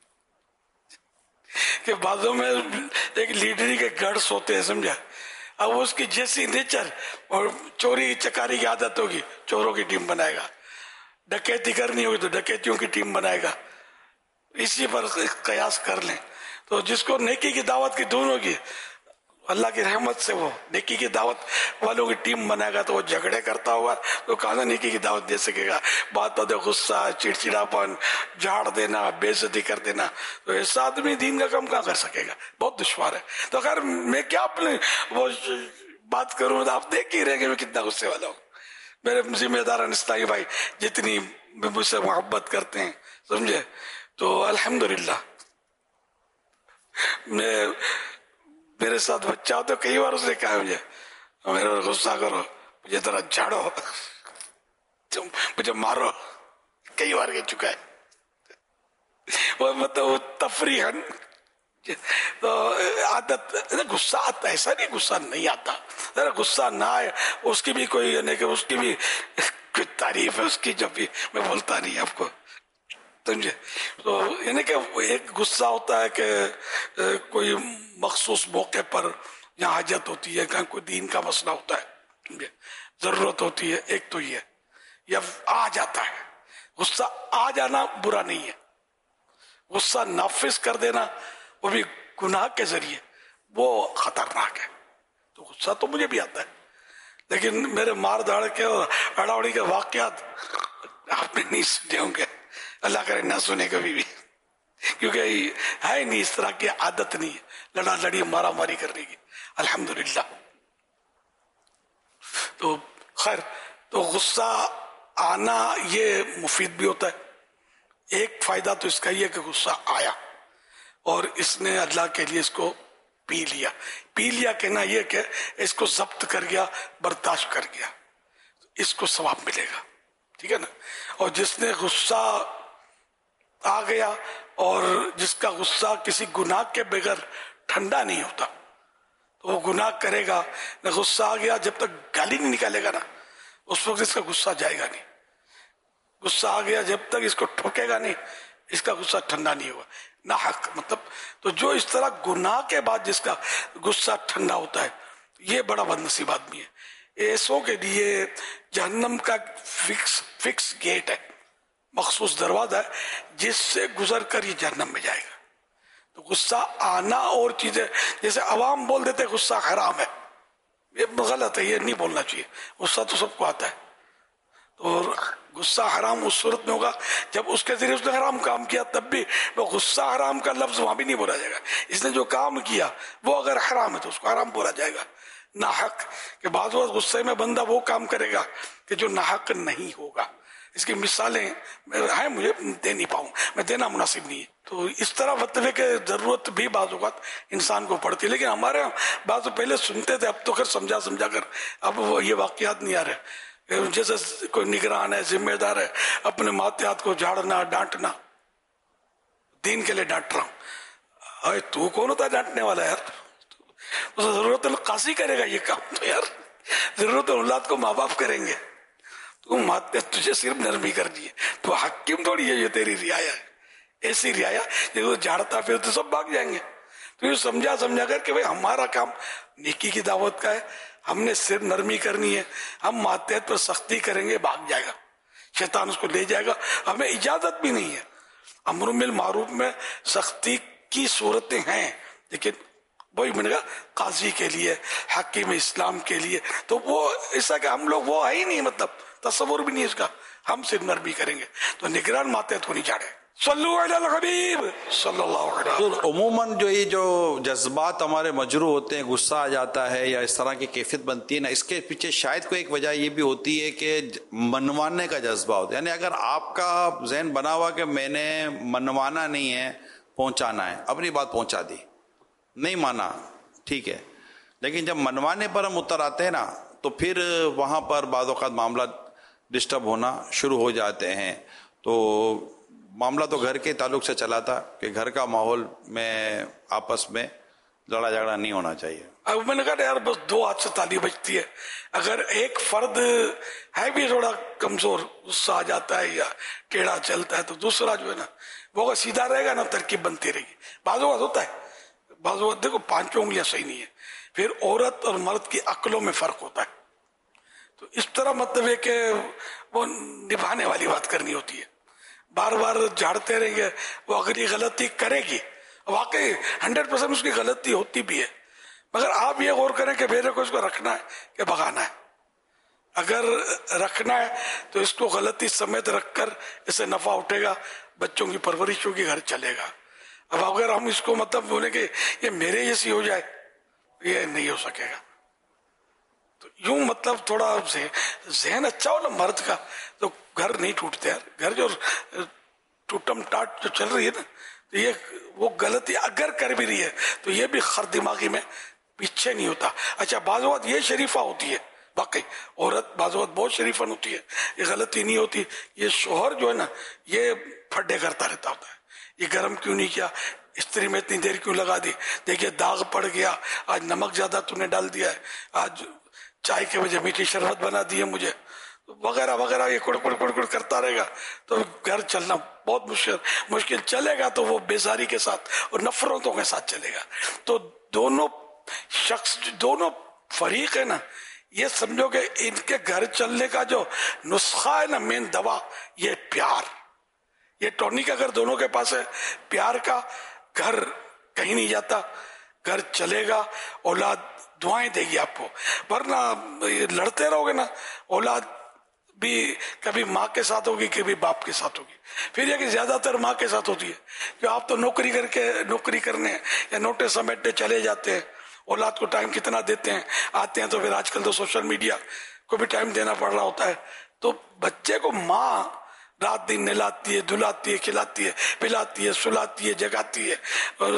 کہ بعضوں میں ایک لیڈری کے گڑس ہوتے ہیں سمجھا. اب اس کی جیسی نیچر اور چوری چکاری کی عادت ہوگی چوروں کی ٹیم بنائے گا, ڈکیتی کرنی ہوگی تو ڈکیتیوں کی ٹیم بنائے گا. اسی پر قیاس کر لیں. تو جس کو نیکی کی دعوت کی دھن ہوگی اللہ کی رحمت سے وہ نیکی کی دعوت والوں کی ٹیم بنائے گا, تو وہ جھگڑے کرتا ہوا تو کہاں نیکی کی دعوت دے سکے گا. بات بات غصہ, چڑچڑاپن, جھاڑ دینا, بے عزتی کر دینا, تو ایسا آدمی دین کا کام کہاں کر سکے گا, بہت دشوار ہے. تو خیر میں کیا اپنے وہ بات کروں, تو آپ دیکھ ہی رہیں گے میں کتنا غصے والا ہوں. میرے ذمہ دار اسلامی بھائی جتنی مجھ سے محبت کرتے ہیں سمجھے, تو الحمدللہ میں میرے ساتھ بچہ ہو تو کئی بار اس نے کہا مجھے میرے غصہ کرو, مجھے ذرا جھاڑو, مجھے مارو, کئی بار کہہ چکا ہے. وہ مطلب تفریحاً تو عادت غصہ آتا, ایسا نہیں غصہ نہیں آتا, ذرا غصہ نہ آئے اس کی بھی کوئی یعنی کہ اس کی بھی کوئی تعریف ہے اس کی, جب بھی میں بولتا نہیں آپ کو سمجھے؟ تو یعنی کہ ایک غصہ ہوتا ہے کہ کوئی مخصوص موقع پر یہاں حاجت ہوتی ہے، کہیں کوئی دین کا مسئلہ ہوتا ہے، ضرورت ہوتی ہے، ایک تو یہ یا آ جاتا ہے. غصہ آ جانا برا نہیں ہے، غصہ نافذ کر دینا وہ بھی گناہ کے ذریعے وہ خطرناک ہے. تو غصہ تو مجھے بھی آتا ہے، لیکن میرے مار داڑ کے اور اڑاوڑی کے واقعات آپ نے نہیں سنے ہوں گے، اللہ کرے نہ سنے کبھی بھی، کیونکہ ہے نہیں اس طرح کی عادت نہیں ہے لڑا لڑی مارا ماری کرنے کی الحمدللہ. تو خیر، تو غصہ آنا یہ مفید بھی ہوتا ہے. ایک فائدہ تو اس کا یہ کہ غصہ آیا اور اس نے اللہ کے لیے اس کو پی لیا. پی لیا کہنا یہ کہ اس کو ضبط کر گیا، برداشت کر گیا، اس کو ثواب ملے گا. ٹھیک ہے نا؟ اور جس نے غصہ آ گیا اور جس کا غصہ کسی گناہ کے بغیر ٹھنڈا نہیں ہوتا تو وہ گناہ کرے گا. نہ غصہ آ گیا جب تک گالی نہیں نکالے گا نا اس وقت اس کا غصہ جائے گا نہیں. غصہ آ گیا جب تک اس کو ٹھوکے گا نہیں اس کا غصہ ٹھنڈا نہیں ہوگا. نہ حق مطلب تو جو اس طرح گناہ کے بعد جس کا غصہ ٹھنڈا ہوتا ہے یہ بڑا بد نصیب آدمی ہے. ایسوں کے لیے جہنم کا فکس فکس گیٹ ہے، مخصوص دروازہ ہے جس سے گزر کر یہ جہنم میں جائے گا. تو غصہ آنا اور چیزیں جیسے عوام بول دیتے غصہ حرام ہے، یہ غلط ہے، یہ نہیں بولنا چاہیے. غصہ تو سب کو آتا ہے. تو غصہ حرام اس صورت میں ہوگا جب اس کے ذریعے اس نے حرام کام کیا، تب بھی وہ غصہ حرام کا لفظ وہاں بھی نہیں بولا جائے گا. اس نے جو کام کیا وہ اگر حرام ہے تو اس کو حرام بولا جائے گا. ناحق کہ بعض وقت غصے میں بندہ وہ کام کرے گا کہ جو ناحق نہیں ہوگا. اس کی مثالیں ہیں مجھے دے نہیں پاؤں، میں دینا مناسب نہیں ہے. تو اس طرح مطلب ہے کہ ضرورت بھی بعض اوقات انسان کو پڑتی ہے. لیکن ہمارے بعض پہلے سنتے تھے، اب تو خیر سمجھا سمجھا کر اب وہ یہ واقعات نہیں آ رہے. جیسے کوئی نگران ہے، ذمہ دار ہے، اپنے ماتحت کو جھاڑنا ڈانٹنا، دین کے لیے ڈانٹ رہا ہوں. ارے تو کون ہوتا ہے ڈانٹنے والا یار؟ ضرورت القاضی کرے گا یہ کام تو یار، ضرورت اولاد کو ماں باپ کریں گے. تو ماتحت تجھے صرف نرمی کر دیے، تو حکیم تھوڑی ہے یہ تیری رعایا ہے. ایسی رعایا جب جھاڑتا پھر تو سب بھاگ جائیں گے. تو یہ سمجھا سمجھا کر کہ بھائی ہمارا کام نیکی کی دعوت کا ہے، ہم نے صرف نرمی کرنی ہے. ہم ماتحت پر سختی کریں گے بھاگ جائے گا، شیطان اس کو لے جائے گا. ہمیں اجازت بھی نہیں ہے. امر بالمعروف میں سختی کی صورتیں ہیں لیکن وہی میں نے کہا قاضی کے لیے، حکیم اسلام کے لیے. تو وہ ایسا کہ ہم لوگ وہ ہے ہی نہیں، مطلب تصور بھی نہیں اس کا. ہم صرف نرمی کریں گے. تو نگران ماتحت کو نہیں جھاڑے. صلو علی الحبیب صلی اللہ علیہ وسلم. عموماً جو یہ جو جذبات ہمارے مجروح ہوتے ہیں، غصہ آ جاتا ہے یا اس طرح کی کیفیت بنتی ہے نا، اس کے پیچھے شاید کوئی ایک وجہ یہ بھی ہوتی ہے کہ منوانے کا جذبہ ہوتا ہے. یعنی اگر آپ کا ذہن بنا ہوا کہ میں نے منوانا نہیں ہے، پہنچانا ہے، اپنی بات پہنچا دی، نہیں مانا ٹھیک ہے. لیکن جب منوانے پر ہم اتر آتے ہیں نا تو پھر وہاں پر بعض اوقات معاملات ڈسٹرب ہونا شروع ہو جاتے ہیں. تو معاملہ تو گھر کے تعلق سے چلا تھا کہ گھر کا ماحول میں آپس میں لڑا جھگڑا نہیں ہونا چاہیے. اب میں نے کہا یار بس دو ہاتھ سے تالی بجتی ہے. اگر ایک فرد ہے بھی تھوڑا کمزور، غصہ آ جاتا ہے یا ٹیڑھا چلتا ہے، تو دوسرا جو ہے نا وہ اگر سیدھا رہے گا نا ترکیب بنتی رہے گی. بعض اوقات ہوتا ہے، بعض اوقات دیکھو پانچوں انگلیاں صحیح نہیں ہے. پھر عورت اور مرد کی عقلوں میں فرق ہوتا ہے. تو اس طرح مطلب ہے کہ وہ نبھانے والی بات کرنی ہوتی ہے. بار بار جھاڑتے رہیں گے، وہ اگر یہ غلطی کرے گی، واقعی ہنڈریڈ پرسینٹ اس کی غلطی ہوتی بھی ہے، مگر آپ یہ غور کریں کہ میرے کو اس کو رکھنا ہے کہ بھگانا ہے. اگر رکھنا ہے تو اس کو غلطی سمیت رکھ کر اسے نفع اٹھے گا، بچوں کی پرورش ہوگی، گھر چلے گا. اب اگر ہم اس کو مطلب بولیں کہ یہ میرے جیسی ہو جائے، یہ نہیں ہو سکے گا. تو یوں مطلب تھوڑا ذہن اچھا ہو نا مرد کا تو گھر نہیں ٹوٹتے یار. گھر جو ٹوٹم ٹاٹ جو چل رہی ہے نا، تو یہ وہ غلطی اگر کر بھی رہی ہے تو یہ بھی خر دماغی میں پیچھے نہیں ہوتا. اچھا بعض اوقات یہ شریفہ ہوتی ہے، واقعی عورت بعض اوقات بہت شریفن ہوتی ہے، یہ غلطی نہیں ہوتی. یہ شوہر جو ہے نا یہ پھڈے کرتا رہتا ہوتا ہے، یہ گرم کیوں نہیں کیا، استری میں اتنی دیر کیوں لگا دی، دیکھیے داغ پڑ گیا، آج نمک زیادہ تو نے ڈال دیا ہے، آج چائے کے وجہ میٹھی شربت بنا دی ہے مجھے. وغیرہ وغیرہ یہ کڑ کڑ کڑ کڑ کرتا رہے گا تو گھر چلنا بہت مشکل مشکل چلے گا تو وہ بیزاری کے ساتھ اور نفرتوں کے ساتھ چلے گا. تو دونوں شخص دونوں فریق ہے نا, یہ سمجھو کہ ان کے گھر چلنے کا جو نسخہ ہے نا, مین دوا یہ پیار. یہ ٹونک اگر دونوں کے پاس ہے پیار کا, گھر کہیں نہیں جاتا, گھر چلے گا, اولاد دعائیں دے گی آپ کو. ورنہ لڑتے رہو گے نا, اولاد بھی کبھی ماں کے ساتھ ہوگی کبھی باپ کے ساتھ ہوگی. پھر یہ کہ زیادہ تر ماں کے ساتھ ہوتی ہے کہ آپ تو نوکری کر کے نوکری کرنے یا نوٹیں سمیٹنے چلے جاتے ہیں, اولاد کو ٹائم کتنا دیتے ہیں, آتے ہیں تو پھر آج کل تو سوشل میڈیا کو بھی ٹائم دینا پڑ رہا ہوتا ہے. تو بچے کو ماں رات دن نہلاتی ہے, دھلاتی ہے, کھلاتی ہے, پلاتی ہے, سلاتی ہے, جگاتی ہے, اور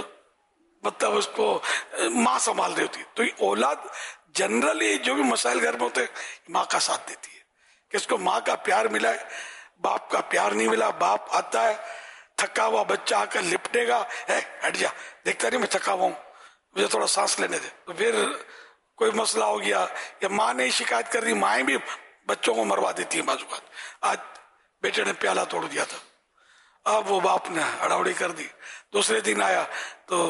مطلب اس کو ماں سنبھال رہی ہوتی ہے. تو یہ اولاد جنرلی جو بھی مسائل گھر میں ہوتے ہیں ماں کا ساتھ دیتی ہے کہ اس کو ماں کا پیار ملا ہے, باپ کا پیار نہیں ملا. باپ آتا ہے تھکا ہوا, بچہ آ کر لپٹے گا, اے ہٹ جا, دیکھتا نہیں میں تھکا ہوا ہوں, مجھے تھوڑا سانس لینے دے. تو پھر کوئی مسئلہ ہو گیا یا ماں نے شکایت کر دی, مائیں بھی بچوں کو مروا دیتی ہیں بعض اوقات. آج بیٹے نے پیالہ توڑ دیا تھا, اب وہ باپ نے ہڑاوڑی کر دی. دوسرے دن آیا تو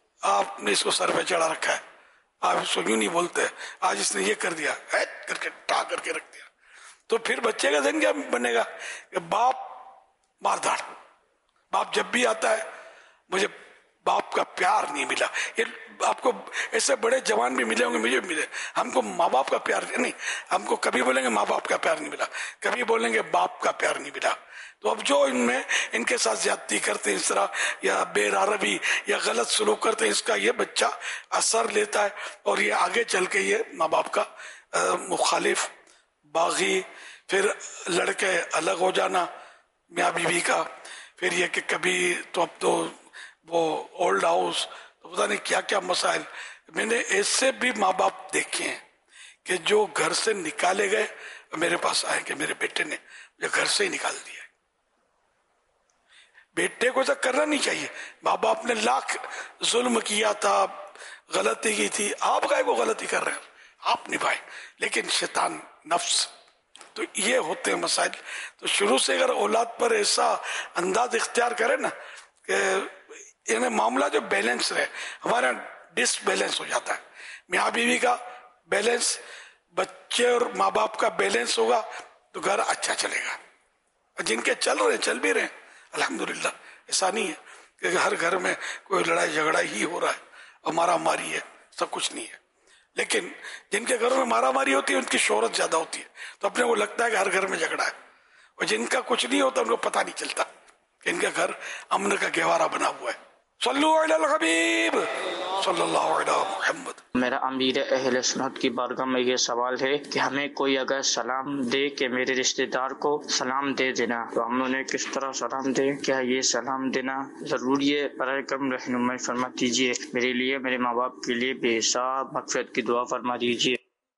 آپ نے اس کو سر پہ چڑھا رکھا ہے, آپ اس کو یوں نہیں بولتے, آج اس نے یہ کر دیا, کر کے ٹا کر کے رکھ دیا. تو پھر بچے کا ذہن کیا بنے گا کہ باپ مار دھاڑ, باپ جب بھی آتا ہے مجھے باپ کا پیار نہیں ملا. یہ آپ کو ایسے بڑے جوان بھی ملے ہوں گے, مجھے بھی ملے, ہم کو ماں باپ کا پیار نہیں, ہم کو کبھی بولیں گے ماں باپ کا پیار نہیں ملا, کبھی بولیں گے باپ کا پیار نہیں ملا. تو اب جو ان میں ان کے ساتھ زیادتی کرتے ہیں اس طرح یا بے عربی یا غلط سلوک کرتے ہیں, اس کا یہ بچہ اثر لیتا ہے اور یہ آگے چل کے یہ ماں باپ کا مخالف, باغی, پھر لڑکے الگ ہو جانا میاں بیوی کا, پھر یہ کہ کبھی تو اب تو وہ اولڈ ہاؤس, تو پتہ نہیں کیا کیا مسائل. میں نے ایسے بھی ماں باپ دیکھے ہیں کہ جو گھر سے نکالے گئے, میرے پاس آئے کہ میرے بیٹے نے مجھے گھر سے ہی نکال دیا. بیٹے کو ایسا کرنا نہیں چاہیے, ماں باپ نے لاکھ ظلم کیا تھا, غلطی کی تھی, آپ کا وہ غلطی کر رہے ہیں, آپ نبھائے, لیکن شیطان نفس, تو یہ ہوتے ہیں مسائل. تو شروع سے اگر اولاد پر ایسا انداز اختیار کرے نا کہ یعنی معاملہ جو بیلنس رہے, ہمارا ڈس بیلنس ہو جاتا ہے, میاں بیوی کا بیلنس, بچے اور ماں باپ کا بیلنس ہوگا تو گھر اچھا چلے گا. جن کے چل رہے چل بھی رہے ہیں الحمدللہ, ایسا نہیں ہے کہ ہر گھر میں کوئی لڑائی جھگڑا ہی ہو رہا ہے اور مارا ماری ہے, سب کچھ نہیں ہے. لیکن جن کے گھروں میں مارا ماری ہوتی ہے ان کی شہرت زیادہ ہوتی ہے, تو اپنے کو لگتا ہے کہ ہر گھر میں جھگڑا ہے, اور جن کا کچھ نہیں ہوتا ان کو پتہ نہیں چلتا کہ ان کا گھر امن کا گہوارہ بنا ہوا ہے. صلو علی الحبیب صلی اللہ علیہ محمد. میرا امیر اہل سنت کی بارگاہ میں یہ سوال ہے کہ ہمیں کوئی اگر سلام دے کہ میرے رشتہ دار کو سلام دے دینا, تو ہم انہیں کس طرح سلام دیں؟ کیا یہ سلام دینا ضروری ہے؟ برائے کرم رہنمائی فرما دیجیے. میرے لیے, میرے ماں باپ کے لیے بے حساب مغفرت کی دعا فرما دیجیے.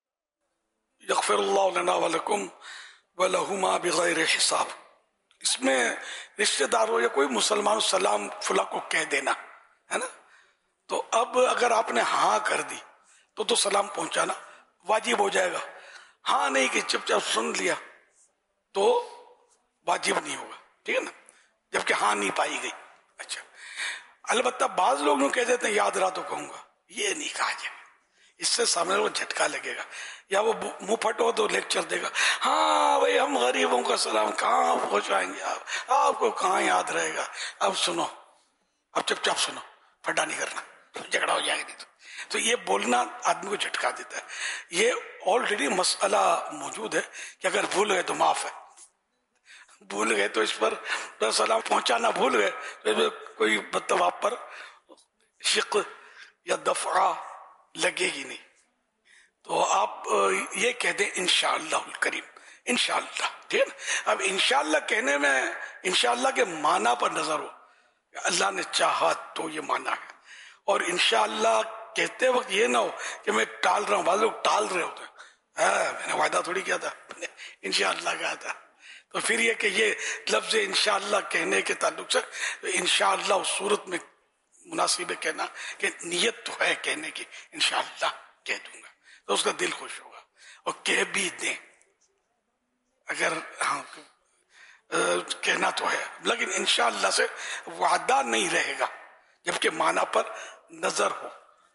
یغفر اللہ لنا ولکم ولہما بغیر حساب. اس میں رشتہ دار ہو یا کوئی مسلمان سلام فلاں کو کہہ دینا ہے نا, تو اب اگر آپ نے ہاں کر دی تو تو سلام پہنچانا واجب ہو جائے گا. ہاں نہیں کہ چپ چاپ سن لیا تو واجب نہیں ہوگا, ٹھیک ہے نا, جبکہ ہاں نہیں پائی گئی. اچھا, البتہ بعض لوگ یوں کہہ دیتے ہیں یاد رہا تو کہوں گا, یہ نہیں کہا جائے, اس سے سامنے وہ جھٹکا لگے گا, یا وہ منہ پھٹو تو لیکچر دے گا, ہاں بھائی ہم غریبوں کا سلام کہاں پہنچائیں گے, آپ آپ کو کہاں یاد رہے گا. اب سنو, اب چپ چاپ سنو, پھڈا نہیں کرنا, جھگڑا ہو جائے گا. نہیں تو تو یہ بولنا آدمی کو جھٹکا دیتا ہے. یہ آلریڈی مسئلہ موجود ہے کہ اگر بھول گئے تو معاف ہے, بھول گئے تو اس پر سلام پہنچانا بھول گئے تو کوئی مطلب آپ پر شق یا دفعہ لگے گی نہیں. تو آپ یہ کہہ دیں انشاءاللہ الکریم, انشاءاللہ, ٹھیک ہے نا. اب انشاءاللہ کہنے میں انشاءاللہ کے معنی پر نظر ہو, اللہ نے چاہا تو یہ معنی ہے, اور انشاءاللہ کہتے وقت یہ نہ ہو کہ میں ٹال رہا ہوں. بعض لوگ ٹال رہے ہوتے ہیں, میں نے وعدہ تھوڑی کیا تھا, انشاءاللہ کہا تھا. تو پھر یہ کہ یہ لفظ انشاءاللہ کہنے کے تعلق سے انشاءاللہ اس صورت میں مناسب ہے کہنا کہ نیت تو ہے کہنے کی, انشاءاللہ کہہ دوں گا تو اس کا دل خوش ہوگا, اور کہہ بھی دیں اگر ہاں کہنا تو ہے، لیکن انشاءاللہ سے وعدہ نہیں رہے گا، جبکہ معنی پر نظر ہو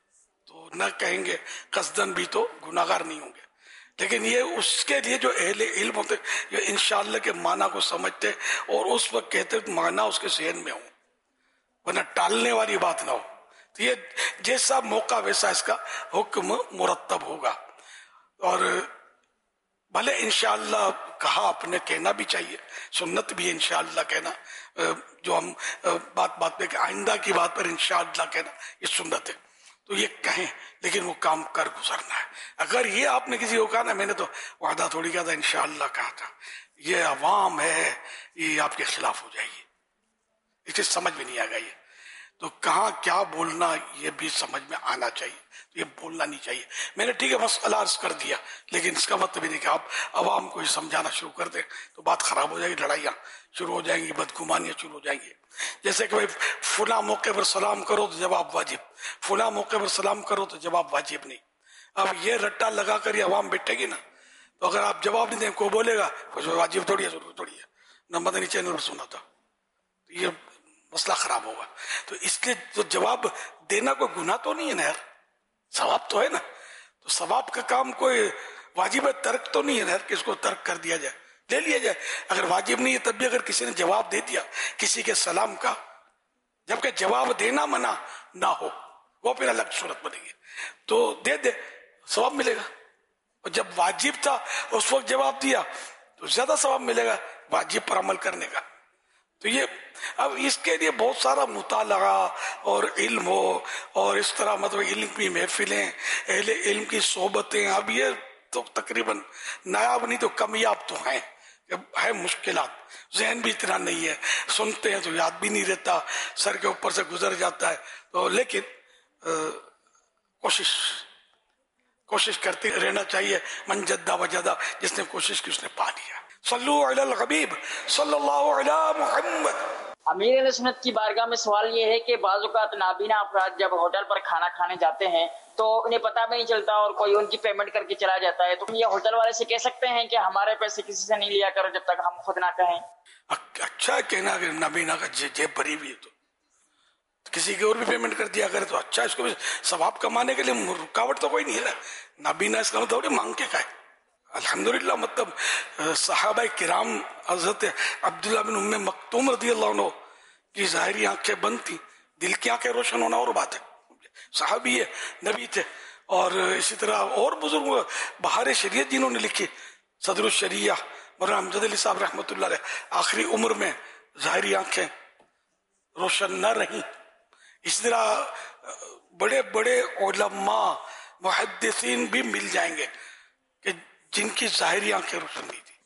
تو نہ کہیں گے قصدن بھی تو گناہگار نہیں ہوں گے، لیکن یہ اس کے لیے جو اہل علم ہوتے یہ انشاءاللہ کے معنی کو سمجھتے اور اس وقت کہتے معنی اس کے ذہن میں ہوں، ورنہ ٹالنے والی بات نہ ہو. تو یہ جیسا موقع ویسا اس کا حکم مرتب ہوگا. اور بھلے انشاءاللہ کہا اپنے کہنا بھی چاہیے، سنت بھی انشاءاللہ کہنا، جو ہم بات بات پہ کہ آئندہ کی بات پر انشاءاللہ کہنا یہ سنت ہے، تو یہ کہیں لیکن وہ کام کر گزرنا ہے. اگر یہ آپ نے کسی کو کہا نا میں نے تو وعدہ تھوڑی کہا تھا انشاءاللہ کہا تھا، یہ عوام ہے، یہ آپ کے خلاف ہو جائے گی، اسے سمجھ میں نہیں آ گا. یہ تو کہاں کیا بولنا یہ بھی سمجھ میں آنا چاہیے، یہ بولنا نہیں چاہیے. میں نے ٹھیک ہے مسئلہ عرض کر دیا، لیکن اس کا مطلب یہ نہیں کہ آپ عوام کو یہ سمجھانا شروع کر دیں تو بات خراب ہو جائے گی، لڑائیاں شروع ہو جائیں گی، بدگمانیاں شروع ہو جائیں گی. جیسے کہ بھائی فلاں موقع پر سلام کرو تو جواب واجب، فلاں موقع پر سلام کرو تو جواب واجب نہیں. اب یہ رٹا لگا کر یہ عوام بیٹھے گی نا، تو اگر آپ جواب نہیں دیں کو بولے گا واجب تھوڑی ہے، ضرور تھوڑی ہے، نہ مدنی چینل پر سنا تھا، تو یہ مسئلہ خراب ہوگا. تو اس لیے تو جواب دینا کوئی گناہ تو نہیں ہے نا یار، ثواب تو ہے نا. تو ثواب کا کام کوئی واجب ترک تو نہیں ہے نا یار کہ اس کو ترک کر دیا جائے، لے لیا جائے. اگر واجب نہیں ہے تب بھی اگر کسی نے جواب دے دیا کسی کے سلام کا، جبکہ جواب دینا منع نہ ہو، وہ پھر الگ صورت بنے گی، تو دے دے ثواب ملے گا. اور جب واجب تھا اس وقت جواب دیا تو زیادہ ثواب ملے گا واجب پر عمل کرنے کا. تو یہ اب اس کے لیے بہت سارا مطالعہ اور علم ہو، اور اس طرح مطلب علم کی محفلیں، اہل علم کی صحبتیں، اب یہ تو تقریباً نایاب نہیں تو کمیاب تو ہیں، ہے مشکلات، ذہن بھی اتنا نہیں ہے، سنتے ہیں تو یاد بھی نہیں رہتا، سر کے اوپر سے گزر جاتا ہے. تو لیکن کوشش کوشش کرتے رہنا چاہیے. من جدہ وجدہ، جس نے کوشش کی اس نے پا لیا. صلو علی الحبیب صلی اللہ علی محمد. امیر اہل سنت کی بارگاہ میں سوال یہ ہے کہ بعض اوقات نابینا افراد جب ہوٹل پر کھانا کھانے جاتے ہیں تو انہیں پتہ بھی نہیں چلتا اور کوئی ان کی پیمنٹ کر کے چلا جاتا ہے، تو یہ ہوٹل والے سے کہہ سکتے ہیں کہ ہمارے پیسے کسی سے نہیں لیا کرو جب تک ہم خود نہ کہیں؟ اچھا کہنا کہ نابینا کا جیب بھری ہوئی ہے تو کسی کے اور بھی پیمنٹ کر دیا کرے تو اچھا، اس کو بھی ثواب کمانے کے لیے رکاوٹ تو کوئی نہیں ہے. نابینا اس کا مطلب مانگ کے کھائے. الحمدللہ مطلب صحابہ کرام حضرت عبداللہ بن ام مکتوم رضی اللہ عنہ کی ظاہری آنکھیں بند تھی، دل کی آنکھیں روشن ہونا اور بات ہے. صحابی ہے، نبی تھے. اور اسی طرح اور بزرگ بہار شریعت جنہوں نے لکھی، صدر الشریعہ مولانا امجد علی صاحب رحمۃ اللہ علیہ، آخری عمر میں ظاہری آنکھیں روشن نہ رہیں. اس طرح بڑے بڑے علماء محدثین بھی مل جائیں گے کہ جن کی ظاہری آنکھیں روشن نہیں تھی.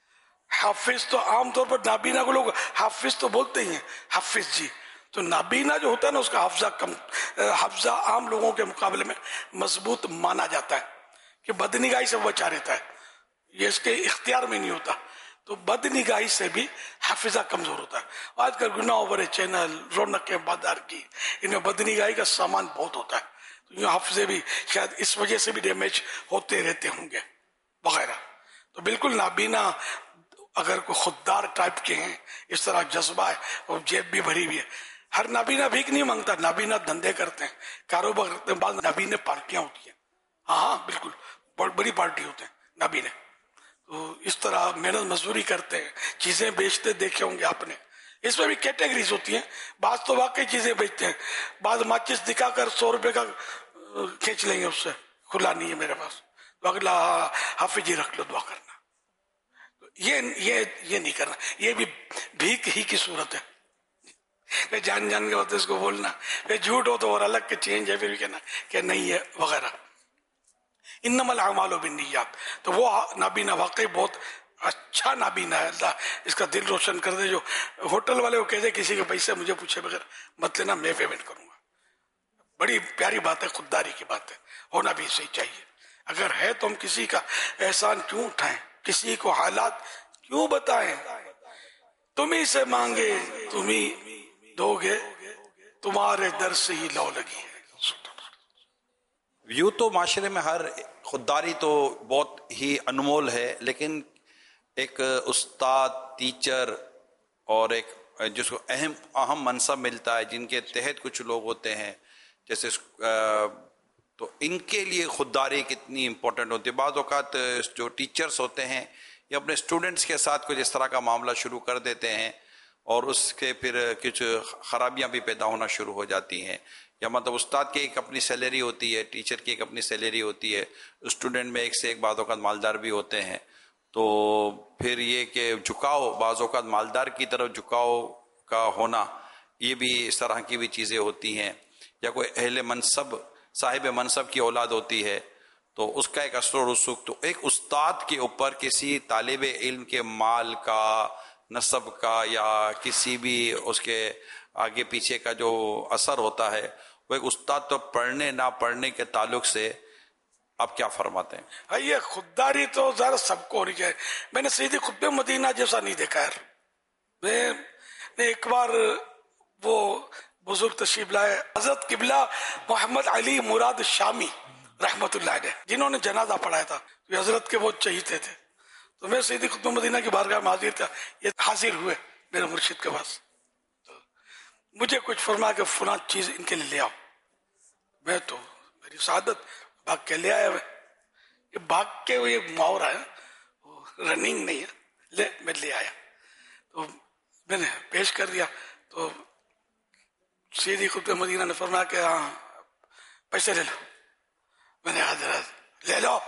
حافظ تو عام طور پر نابینا کو لوگ حافظ تو بولتے ہی ہیں، حافظ جی. تو نابینا جو ہوتا ہے نا اس کا حافظہ کم، حافظہ عام لوگوں کے مقابلے میں مضبوط مانا جاتا ہے کہ بدنگاہی سے وہ بچا رہتا ہے، یہ اس کے اختیار میں نہیں ہوتا. تو بدنگاہی سے بھی حافظہ کمزور ہوتا ہے. آج کل گناہ بھرے چینل، رونقیں بازار کی، ان میں بدنگاہی کا سامان بہت ہوتا ہے، تو یہ حافظے بھی شاید اس وجہ سے بھی ڈیمیج ہوتے رہتے ہوں گے وغیرہ. تو بالکل نابینا اگر کوئی خوددار ٹائپ کے ہیں، اس طرح جذبہ ہے اور جیب بھی بھری ہوئی ہے، ہر نابینا بھیک نہیں مانگتا. نابینا دھندے کرتے ہیں، کاروبار کرتے ہیں، بعض نابینے پارٹیاں ہوتی ہیں. ہاں ہاں بالکل بہت بڑی پارٹی ہوتے ہیں نابینے. تو اس طرح محنت مزدوری کرتے ہیں، چیزیں بیچتے دیکھے ہوں گے آپ نے. اس میں بھی کیٹیگریز ہوتی ہیں، بعض تو واقعی چیزیں بیچتے ہیں، بعض ماچس دکھا کر سو روپے کا کھینچ لیں گے، اس سے کھلا نہیں ہے میرے پاس، تو اگلا حافظ جی رکھ لو دعا کرنا. یہ یہ یہ نہیں کرنا، یہ بھی بھیک ہی کی صورت ہے. کہ جان جان کے ہوتے اس کو بولنا، پھر جھوٹ ہو تو اور الگ کے چینج ہے، پھر بھی کہنا کہ نہیں ہے وغیرہ. انما الاعمال بالنیات. تو وہ نابینا واقعی بہت اچھا نابینا ہے، اللہ اس کا دل روشن کر دے. جو ہوٹل والے کو کہہ دے کسی کے پیسے مجھے پوچھے بغیر مت لینا، میں پیمنٹ کروں گا. بڑی پیاری بات ہے، خودداری کی بات ہے، ہونا بھی صحیح چاہیے. اگر ہے تو ہم کسی کا احسان کیوں اٹھائیں، کسی کو حالات کیوں بتائیں. تم ہی سے مانگے تم ہی دو گے، تمہارے در سے ہی لو لگی ہے. یوں تو معاشرے میں ہر خودداری تو بہت ہی انمول ہے، لیکن ایک استاد، ٹیچر اور ایک جس کو اہم اہم منصب ملتا ہے، جن کے تحت کچھ لوگ ہوتے ہیں جیسے، تو ان کے لیے خودداری کتنی امپورٹنٹ ہوتی ہے. بعض اوقات جو ٹیچرز ہوتے ہیں یہ اپنے اسٹوڈنٹس کے ساتھ کچھ اس طرح کا معاملہ شروع کر دیتے ہیں اور اس کے پھر کچھ خرابیاں بھی پیدا ہونا شروع ہو جاتی ہیں. یا مطلب استاد کی ایک اپنی سیلری ہوتی ہے، ٹیچر کی ایک اپنی سیلری ہوتی ہے، اسٹوڈنٹ میں ایک سے ایک بعض اوقات مالدار بھی ہوتے ہیں. تو پھر یہ کہ جھکاؤ، بعض اوقات مالدار کی طرف جھکاؤ کا ہونا، یہ بھی اس طرح کی بھی چیزیں ہوتی ہیں. یا کوئی اہل منصب، صاحب منصب کی اولاد ہوتی ہے تو اس کا ایک اثر و رسوخ. تو ایک استاد کے اوپر کسی طالب علم کے مال کا، نسب کا یا کسی بھی اس کے آگے پیچھے کا جو اثر ہوتا ہے، وہ ایک استاد تو پڑھنے نہ پڑھنے کے تعلق سے آپ کیا فرماتے ہیں؟ یہ خودداری تو ذرا سب کو ہونی چاہیے. میں نے سیدھی خطبہ مدینہ جیسا نہیں دیکھا یار. میں نے ایک بار وہ بزرگ تشریف لائے حضرت قبلہ محمد علی مراد شامی رحمت اللہ علیہ، جنہوں نے جنازہ پڑھایا تھا، یہ حضرت کے وہ چہیتے تھے. تو میں سیدھی خطبہ مدینہ کی بارگاہ میں حاضر تھا. یہ حاضر ہوئے میرے مرشد کے پاس، تو مجھے کچھ فرما کہ فلاں چیز ان کے لیے لے آؤ. میں تو میری سعادت بھاگ کے لے آیا. یہ بھاگ کے یہ محاورہ ہے، رننگ نہیں ہے. لے میں لے آیا تو میں نے پیش کر دیا. تو سیدھی خطبہ مدینہ نے فرمایا کہ ہاں پیسے لے لو. میں نے حضرت لے لو،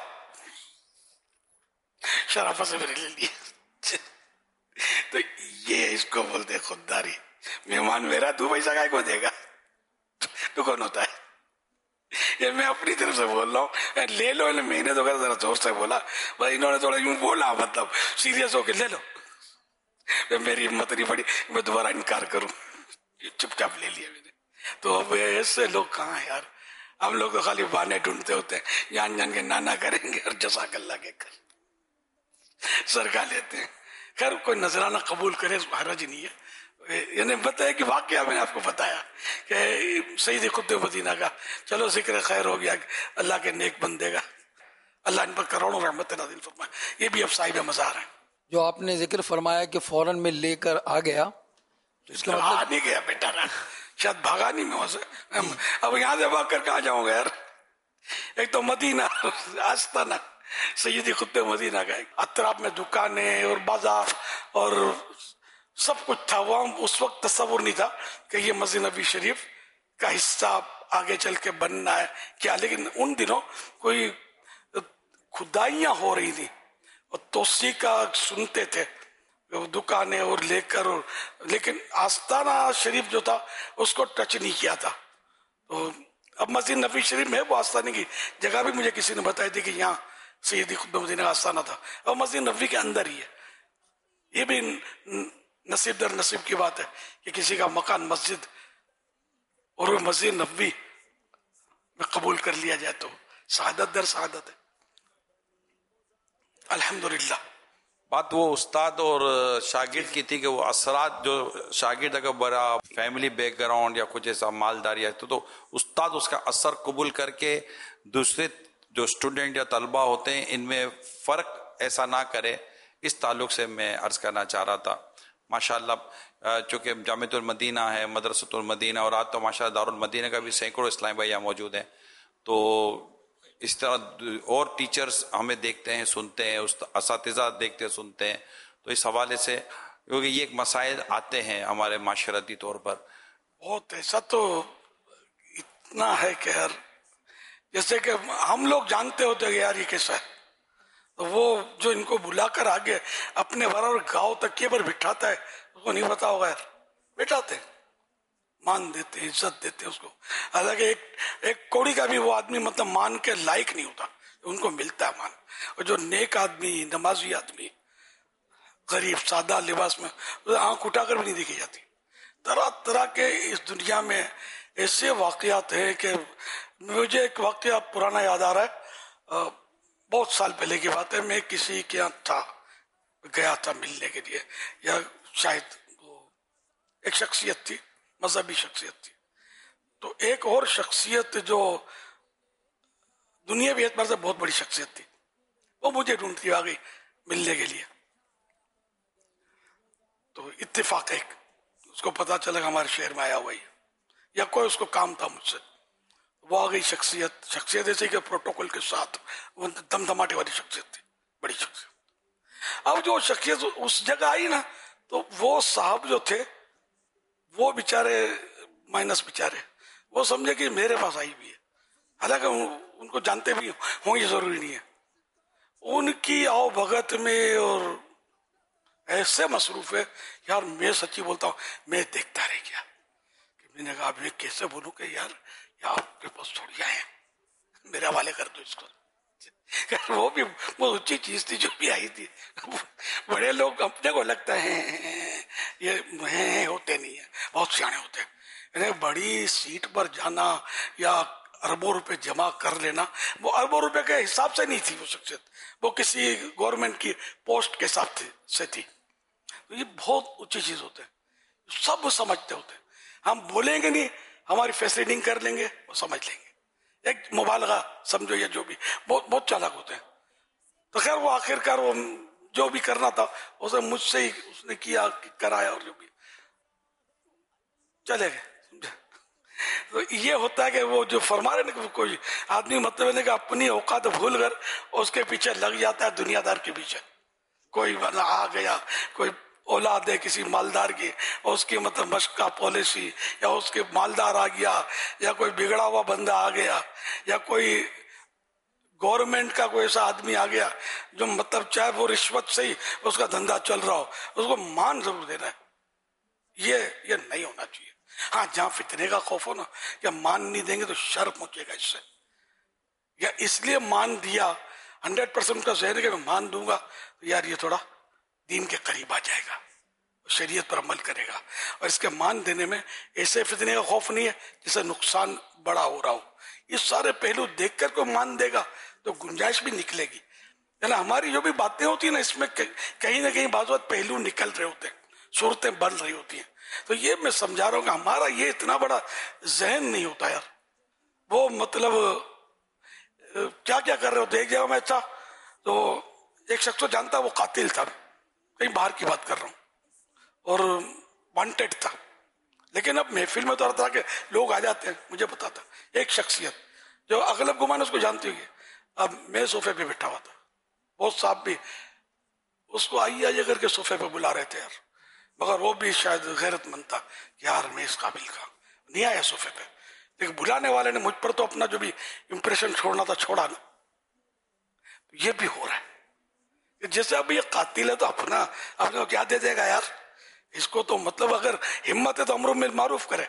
شرافت سے میرے لے لیے. تو یہ اس کو بولتے خودداری. مہمان میرا، تو پیسہ کا کو دے گا؟ تو کون ہوتا ہے؟ یہ میں اپنی طرف سے بول رہا ہوں لے لو. میں نے تو ذرا زور سے بولا، انہوں نے تھوڑا یوں بولا، مطلب سیریس ہو کے لے لو. میری ہمت نہیں پڑی میں دوبارہ انکار کروں، چپ چاپ لے لیا میں نے. تو اب ایسے لوگ کہاں ہیں یار؟ ہم لوگ تو خالی بہانے ڈھونڈتے ہوتے ہیں، جان جان کے نانا کریں گے اور جزاک اللہ کے کر سرکا لیتے ہیں. خیر کوئی نذرانہ قبول کرے حرج نہیں ہے. یعنی بتایا کہ واقعہ میں نے آپ کو بتایا کہ سیدی خطبہ مدینہ کا، چلو ذکر خیر ہو گیا، اللہ کے نیک بندے گا، اللہ ان پر کروڑوں رحمت نازل فرمائے. یہ بھی اب صاحب مزار ہیں. جو آپ نے ذکر فرمایا کہ فوراً میں لے کر آ گیا، تو اس کا مطلب آ نہیں گیا بیٹا نا، شاید بھاگا نہیں میں وہاں سے. اب یہاں سے بھاگ کر کہاں جاؤں گا یار؟ ایک تو مدینہ آستانہ سیدی خطبہ مدینہ کا، اطراف میں دکانیں اور بازار اور سب کچھ تھا. وہاں اس وقت تصور نہیں تھا کہ یہ مسجد نبی شریف کا حصہ آگے چل کے بننا ہے کیا. لیکن ان دنوں کوئی کھدائیاں ہو رہی تھی اور توسیع کا سنتے تھے، دکانیں اور لے کر اور، لیکن آستانہ شریف جو تھا اس کو ٹچ نہیں کیا تھا. تو اب مسجد نبی شریف میں وہ آستانے کی جگہ بھی مجھے کسی نے بتائی تھی کہ یہاں سیدی خطبہ مدینہ کا آستانہ تھا، اور مسجد نبی کے اندر ہی ہے. یہ بھی نصیب در نصیب کی بات ہے کہ کسی کا مکان مسجد اور وہ مسجد نبوی میں قبول کر لیا جائے تو سعادت در سعادت ہے. الحمدللہ. بات وہ استاد اور شاگرد کی تھی کہ وہ اثرات جو شاگرد اگر بڑا فیملی بیک گراؤنڈ یا کچھ ایسا مالداری ہے تو, تو استاد اس کا اثر قبول کر کے دوسرے جو اسٹوڈنٹ یا طلبہ ہوتے ہیں ان میں فرق ایسا نہ کرے. اس تعلق سے میں عرض کرنا چاہ رہا تھا. ماشاءاللہ چونکہ جامعۃ المدینہ ہے، مدرسۃ المدینہ، اور آج تو ماشاءاللہ دارالمدینہ کا بھی سینکڑوں اسلامی بھائی یہاں موجود ہیں. تو اس طرح اور ٹیچرز ہمیں دیکھتے ہیں، سنتے ہیں، اساتذہ دیکھتے ہیں، سنتے ہیں. تو اس حوالے سے کیونکہ یہ ایک مسائل آتے ہیں ہمارے معاشرتی طور پر. بہت ایسا تو اتنا ہے کہ یار جیسے کہ ہم لوگ جانتے ہوتے کہ یار یہ کیسا ہے، تو وہ جو ان کو بلا کر آگے اپنے برابر گاؤں تکیے پر بٹھاتا ہے اس کو نہیں پتا ہوگا یار. بٹھاتے ہیں، مان دیتے ہیں، عزت دیتے ہیں اس کو. حالانکہ ایک ایک کوڑی کا بھی وہ آدمی مطلب مان کے لائق نہیں ہوتا، ان کو ملتا ہے مان. اور جو نیک آدمی، نمازی آدمی، غریب سادہ لباس میں آنکھ اٹھا کر بھی نہیں دیکھی جاتی. طرح طرح کے اس دنیا میں ایسے واقعات ہیں کہ مجھے ایک واقعہ پرانا یاد آ رہا ہے. بہت سال پہلے کی بات ہے. میں کسی کے یہاں تھا، گیا تھا ملنے کے لیے، یا شاید وہ ایک شخصیت تھی، مذہبی شخصیت تھی. تو ایک اور شخصیت جو دنیاوی اعتبار سے بہت بڑی شخصیت تھی، وہ مجھے ڈھونڈتی آ گئی ملنے کے لیے. تو اتفاق ایک اس کو پتا چلا کہ ہمارے شہر میں آیا ہوا ہے یا کوئی اس کو کام تھا مجھ سے, وہ آ گئی شخصیت شخصیت ایسے کہ پروٹوکول کے ساتھ وہ دم دماٹے والی شخصیت تھی, بڑی شخصیت. اب جو شخصیت اس جگہ آئی نا تو وہ صاحب جو تھے وہ بیچارے مائنس بیچارے, وہ سمجھے کہ میرے پاس آئی بھی ہے, حالانکہ ان کو جانتے بھی ہوں یہ ضروری نہیں ہے. ان کی آؤ بھگت میں اور ایسے مصروف ہے یار, میں سچی بولتا ہوں میں دیکھتا رہ گیا کہ میں نے کہا میں کیسے بولوں کہ یار یہ آپ کے پاس تھوڑی آئے میرے حوالے کر دو اس کو. وہ بھی بہت اچھی چیز تھی جو بھی آئی تھی. بڑے لوگ اپنے کو لگتا ہے یہ ہوتے نہیں ہیں, بہت سیانے ہوتے ہیں. بڑی سیٹ پر جانا یا اربوں روپے جمع کر لینا, وہ اربوں روپے کے حساب سے نہیں تھی وہ شخصیت, وہ کسی گورنمنٹ کی پوسٹ کے حساب سے تھی. تو یہ بہت اونچی چیز ہوتے ہیں, سب سمجھتے ہوتے ہیں. ہم بولیں گے نہیں, ہماری فیسلیٹنگ کر لیں گے, وہ سمجھ لیں گے. ایک مبالغہ سمجھو یا جو بھی, بہت بہت چالاک ہوتے ہیں. تو خیر وہ آخر کار وہ جو بھی کرنا تھا اسے مجھ سے ہی اس نے کیا کرایا اور جو بھی چلے گئے. تو یہ ہوتا ہے کہ وہ جو فرما رہے نا کہ کوئی آدمی مطلب ہے کہ اپنی اوقات بھول کر اس کے پیچھے لگ جاتا ہے دنیا دار کے پیچھے. کوئی آ گیا, کوئی اولاد ہے کسی مالدار کی, اس کی مطلب مشق کا پالیسی, یا اس کے مالدار آ گیا, یا کوئی بگڑا ہوا بندہ آ گیا, یا کوئی گورنمنٹ کا کوئی ایسا آدمی آ گیا جو مطلب چاہے وہ رشوت سے ہی اس کا دھندا چل رہا ہو, اس کو مان ضرور دینا ہے. یہ یہ نہیں ہونا چاہیے. ہاں جہاں فتنے کا خوف ہو نا, یا مان نہیں دیں گے تو شر پہنچے گا اس سے, یا اس لیے مان دیا ہنڈریڈ پرسینٹ کا ذہن ہے کہ میں مان دوں گا تو یار یہ تھوڑا دین کے قریب آ جائے گا, شریعت پر عمل کرے گا. اور اس کے مان دینے میں ایسے فتنے کا خوف نہیں ہے جس سے نقصان بڑا ہو رہا ہو. یہ سارے پہلو دیکھ کر کوئی مان دے گا تو گنجائش بھی نکلے گی. یعنی ہماری جو بھی باتیں ہوتی ہیں نا, اس میں کہیں نہ کہیں بعض وقت پہلو نکل رہے ہوتے ہیں, صورتیں بن رہی ہوتی ہیں. تو یہ میں سمجھا رہا ہوں کہ ہمارا یہ اتنا بڑا ذہن نہیں ہوتا یار. وہ مطلب کیا کیا کر رہے ہوتے. ایک جگہ میں تھا تو ایک شخص کو جانتا, وہ قاتل تھا, کہیں باہر کی بات کر رہا ہوں, اور وانٹیڈ تھا. لیکن اب محفل میں تو رہتا کہ لوگ آ جاتے ہیں, مجھے پتا تھا ایک شخصیت جو اغلب گمان اس کو جانتی ہوگی. اب میں صوفے پہ بیٹھا ہوا تھا, بہت صاحب بھی اس کو آئیے آئیے کر کے صوفے پہ بلا رہے تھے یار, مگر وہ بھی شاید غیرت مند تھا کہ یار میں اس قابل کا نہیں آیا صوفے پہ. لیکن بلانے والے نے مجھ پر تو اپنا جو بھی امپریشن چھوڑنا تھا چھوڑا نا. یہ بھی ہو رہا ہے جیسے اب یہ قاتل ہے تو اپنا اپنے کو کیا دے دے گا یار. اس کو تو مطلب اگر ہمت ہے تو امر بالمعروف کرے,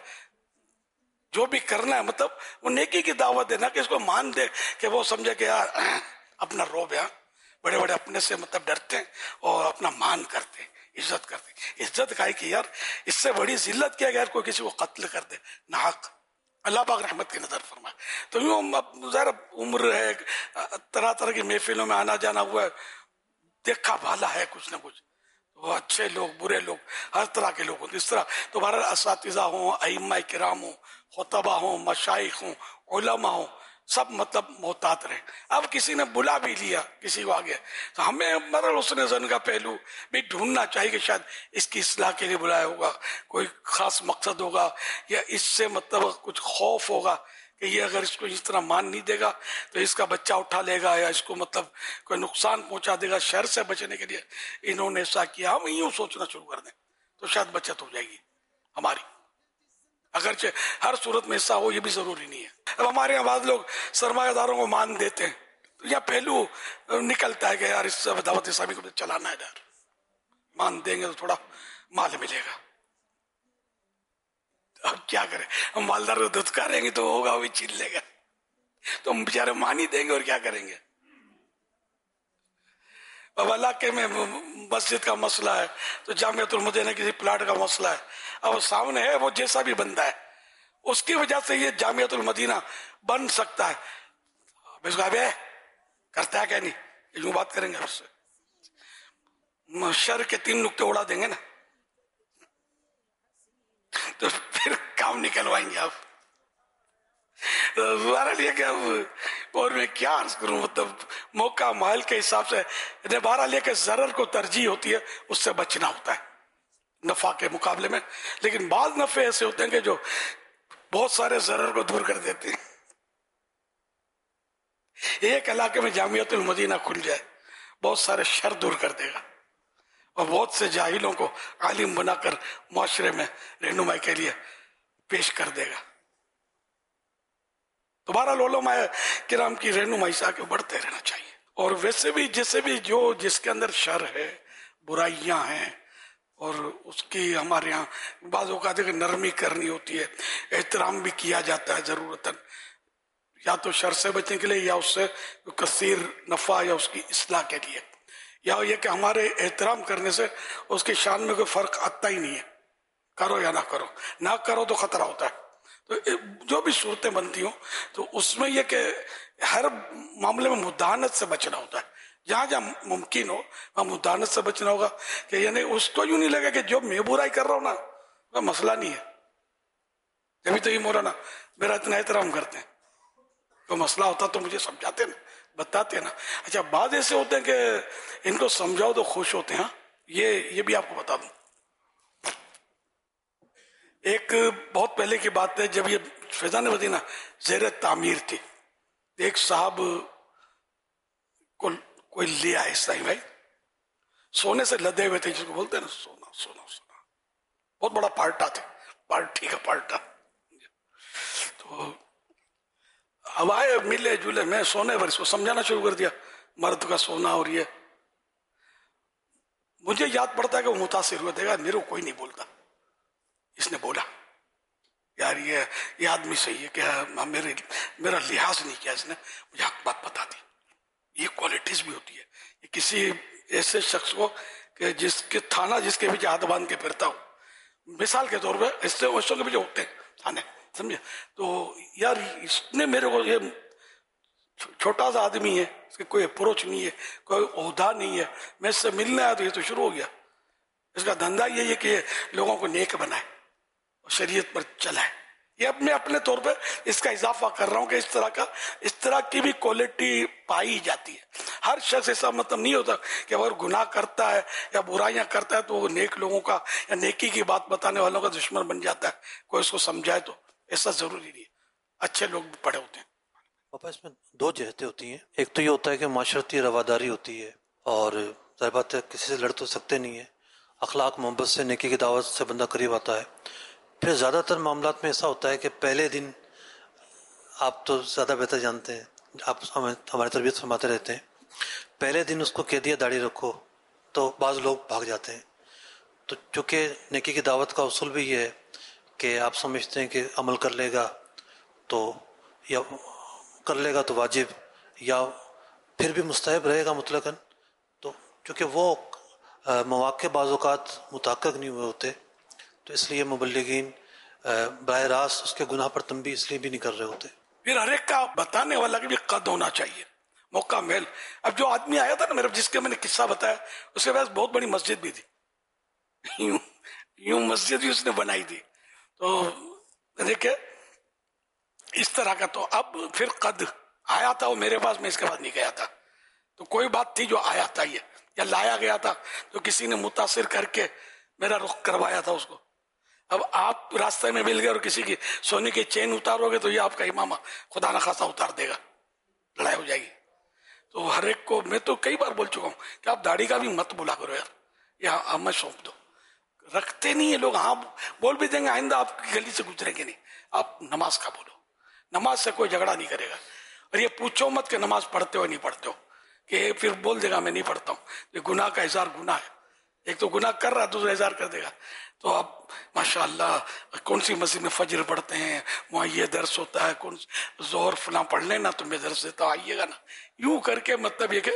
جو بھی کرنا ہے مطلب وہ نیکی کی دعوت دینا, کہ اس کو مان دے کہ وہ سمجھے کہ یار اپنا روب ہے, بڑے بڑے اپنے سے مطلب ڈرتے ہیں اور اپنا مان کرتے ہیں, عزت کرتے ہیں. عزت کا ہے کہ یار اس سے بڑی ذلت کیا غیر کوئی کسی کو قتل کر دے ناحق. اللہ پاک رحمت کی نظر فرمائے. تو یوں ظاہر عمر ہے, طرح طرح کی محفلوں میں آنا جانا ہوا ہے, دیکھا بھالا ہے کچھ نہ کچھ. وہ اچھے لوگ برے لوگ ہر طرح کے لوگ ہوتے. اس طرح تمہارا اساتذہ ہوں, ائمہ کرام ہوں, خطبہ ہوں, مشائخ ہوں, علماء ہوں, سب مطلب محتاط رہے. اب کسی نے بلا بھی لیا کسی کو آگے, تو ہمیں مرل حسن زن کا پہلو بھی ڈھونڈنا چاہیے کہ شاید اس کی اصلاح کے لیے بلایا ہوگا, کوئی خاص مقصد ہوگا, یا اس سے مطلب کچھ خوف ہوگا کہ یہ اگر اس کو اس طرح مان نہیں دے گا تو اس کا بچہ اٹھا لے گا, یا اس کو مطلب کوئی نقصان پہنچا دے گا. شر سے بچنے کے لیے انہوں نے ایسا کیا. ہم یوں سوچنا شروع کر دیں تو شاید بچت ہو جائے گی ہماری, اگرچہ ہر صورت میں ایسا ہو یہ بھی ضروری نہیں ہے. اب ہمارے یہاں بعض لوگ سرمایہ داروں کو مان دیتے ہیں, تو یہ پہلو نکلتا ہے کہ یار اس سے دعوت اسلامی کو چلانا ہے یار, مان دیں گے تو تھوڑا مال ملے گا. اب کیا کریں, ہم مالدار کو دھتکاریں گے تو ہوگا وہ چھین لے گا, تو ہم بیچارے مان ہی دیں گے اور کیا کریں گے. اب علاقے میں مسجد کا مسئلہ ہے تو جامعۃ المدینہ کسی پلاٹ کا مسئلہ ہے, اب سامنے ہے وہ جیسا بھی بندہ ہے, اس کی وجہ سے یہ جامعۃ المدینہ بن سکتا ہے. اس کو ابے کرتا ہے کیا نہیں, یوں بات کریں گے اس سے, شر کے تین نقطے اڑا دیں گے نا, تو پھر کام نکلوائیں گے آپ. لیے کہ اور میں کیا عرض کروں, مطلب موقع محل کے حساب سے بہرحال لے کے ضرر کو ترجیح ہوتی ہے, اس سے بچنا ہوتا ہے. نفع کے مقابلے میں. لیکن بعض نفع ایسے ہوتے ہیں کہ جو بہت سارے ضرر کو دور کر دیتے ہیں. ایک علاقے میں جامعۃ المدینہ کھل جائے بہت سارے شر دور کر دے گا اور بہت سے جاہلوں کو عالم بنا کر معاشرے میں رہنمائی کے لیے پیش کر دے گا. دوبارہ علماء کرام کی رہنمائی سے آگے بڑھتے رہنا چاہیے. اور ویسے بھی جیسے بھی جو جس کے اندر شر ہے، برائیاں ہیں، اور اس کی ہمارے یہاں بعض اوقات نرمی کرنی ہوتی ہے، احترام بھی کیا جاتا ہے ضرورتاً، یا تو شر سے بچنے کے لیے یا اس سے کثیر نفع یا اس کی اصلاح کے لیے، یا یہ کہ ہمارے احترام کرنے سے اس کی شان میں کوئی فرق آتا ہی نہیں ہے، کرو یا نہ کرو، نہ کرو تو خطرہ ہوتا ہے. تو جو بھی صورتیں بنتی ہوں تو اس میں یہ کہ ہر معاملے میں مداہنت سے بچنا ہوتا ہے. جہاں جہاں ممکن ہو وہاں مداہنت سے بچنا ہوگا، کہ یعنی اس کو یوں نہیں لگے کہ جو میں برائی کر رہا ہوں نا وہ مسئلہ نہیں ہے، جبھی تو یہ مولانا میرا اتنا احترام کرتے ہیں، تو مسئلہ ہوتا تو مجھے سمجھاتے نا، بتاتے نا. اچھا بعض ایسے ہوتے ہیں کہ ان کو سمجھاؤ تو خوش ہوتے ہیں. یہ یہ بھی آپ کو بتا دوں، ایک بہت پہلے کی بات ہے، جب یہ فیضان مدینہ زیر تعمیر تھی، ایک صاحب کو کوئی لے آئے اسلامی بھائی، سونے سے لدے ہوئے تھے، جس کو بولتے ہیں نا سونا سونا سونا، بہت بڑا پارٹا تھا، پارٹی کا پارٹا. تو اب آئے ملے جلے، میں سونے پر اس کو سمجھانا شروع کر دیا مرد کا سونا. اور یہ مجھے یاد پڑتا ہے کہ وہ متاثر ہوا، دیکھا میرے کو کوئی نہیں بولتا. اس نے بولا یار یہ یہ آدمی صحیح ہے کہ میرے میرا لحاظ نہیں کیا، اس نے مجھے حق بات بتا دی. یہ کوالٹیز بھی ہوتی ہے. یہ کسی ایسے شخص کو کہ جس کے تھانہ جس کے پیچھے ہاتھ باندھ کے پھرتا ہو، مثال کے طور پہ ایسے وشوں کے پیچھے ہوتے ہیں تھانے، سمجھے. تو یار اس نے میرے کو، یہ چھوٹا سا آدمی ہے، اس کے کوئی اپروچ نہیں ہے، کوئی عہدہ نہیں ہے، میں اس سے ملنے آیا تو یہ تو شروع ہو گیا. اس کا دھندا یہ ہے کہ لوگوں کو نیک بنائے، شریعت پر چلائے. یہ اب میں اپنے طور پہ اس کا اضافہ کر رہا ہوں کہ اس طرح کا اس طرح کی بھی کوالٹی پائی جاتی ہے. ہر شخص ایسا مطلب نہیں ہوتا کہ اگر گناہ کرتا ہے یا برائیاں کرتا ہے تو وہ نیک لوگوں کا یا نیکی کی بات بتانے والوں کا دشمن بن جاتا ہے. کوئی اس کو سمجھائے تو ایسا ضروری نہیں ہے. اچھے لوگ بھی پڑے ہوتے ہیں. پاپا اس میں دو جہتیں ہوتی ہیں. ایک تو یہ ہوتا ہے کہ معاشرتی رواداری ہوتی ہے، اور ظاہر بات ہے کسی سے لڑ تو سکتے نہیں ہے، اخلاق محبت سے نیکی کی دعوت سے بندہ قریب آتا ہے. پھر زیادہ تر معاملات میں ایسا ہوتا ہے کہ پہلے دن، آپ تو زیادہ بہتر جانتے ہیں، آپ ہماری تربیت فرماتے رہتے ہیں، پہلے دن اس کو کہہ دیا داڑھی رکھو تو بعض لوگ بھاگ جاتے ہیں. تو چونکہ نیکی کی دعوت کا اصول بھی یہ ہے کہ آپ سمجھتے ہیں کہ عمل کر لے گا تو یا کر لے گا تو واجب، یا پھر بھی مستحب رہے گا مطلقاً. تو چونکہ وہ مواقع بعض اوقات متحقق نہیں ہوئے ہوتے، تو اس لیے مبلغین براہ راست اس کے گناہ پر تنبیہ اس لیے بھی نہیں کر رہے ہوتے. پھر ہر ایک کا بتانے والا بھی قد ہونا چاہیے، موقع محل. اب جو آدمی آیا تھا نا میرے، جس کے میں نے قصہ بتایا، اس کے پاس بہت بڑی مسجد بھی تھی، یوں یوں مسجد بھی اس نے بنائی تھی. تو دیکھے اس طرح کا. تو اب پھر قد آیا تھا وہ میرے پاس، میں اس کے بعد نہیں گیا تھا. تو کوئی بات تھی جو آیا تھا یہ، یا لایا گیا تھا تو کسی نے متاثر کر کے میرا رخ کروایا تھا اس کو. اب آپ راستے میں مل گئے اور کسی کی سونے کی چین اتارو گے تو یہ آپ کا امامہ خدا نخواستہ اتار دے گا، لڑائی ہو جائے گی. تو ہر ایک کو میں تو کئی بار بول چکا ہوں کہ آپ داڑھی کا بھی مت بولا کرو یار، یا ہمیں سونپ دو. رکھتے نہیں ہیں لوگ، ہاں بول بھی دیں گے، آئندہ آپ کی گلی سے گزریں گے نہیں. آپ نماز کا بولو، نماز سے کوئی جھگڑا نہیں کرے گا. اور یہ پوچھو مت کہ نماز پڑھتے ہو نہیں پڑھتے ہو، کہ پھر بول دے گا میں نہیں پڑھتا ہوں. یہ گناہ کا اظہار گناہ ہے. ایک تو گناہ کر رہا ہے، دوسرا اظہار کر دے گا. تو اب ماشاء اللہ کون سی مسجد میں فجر پڑھتے ہیں، وہاں یہ درس ہوتا ہے، کون ظہر فلاں پڑھ لینا تو میں درس دیتا ہوں، آئیے گا نا. یوں کر کے مطلب یہ کہ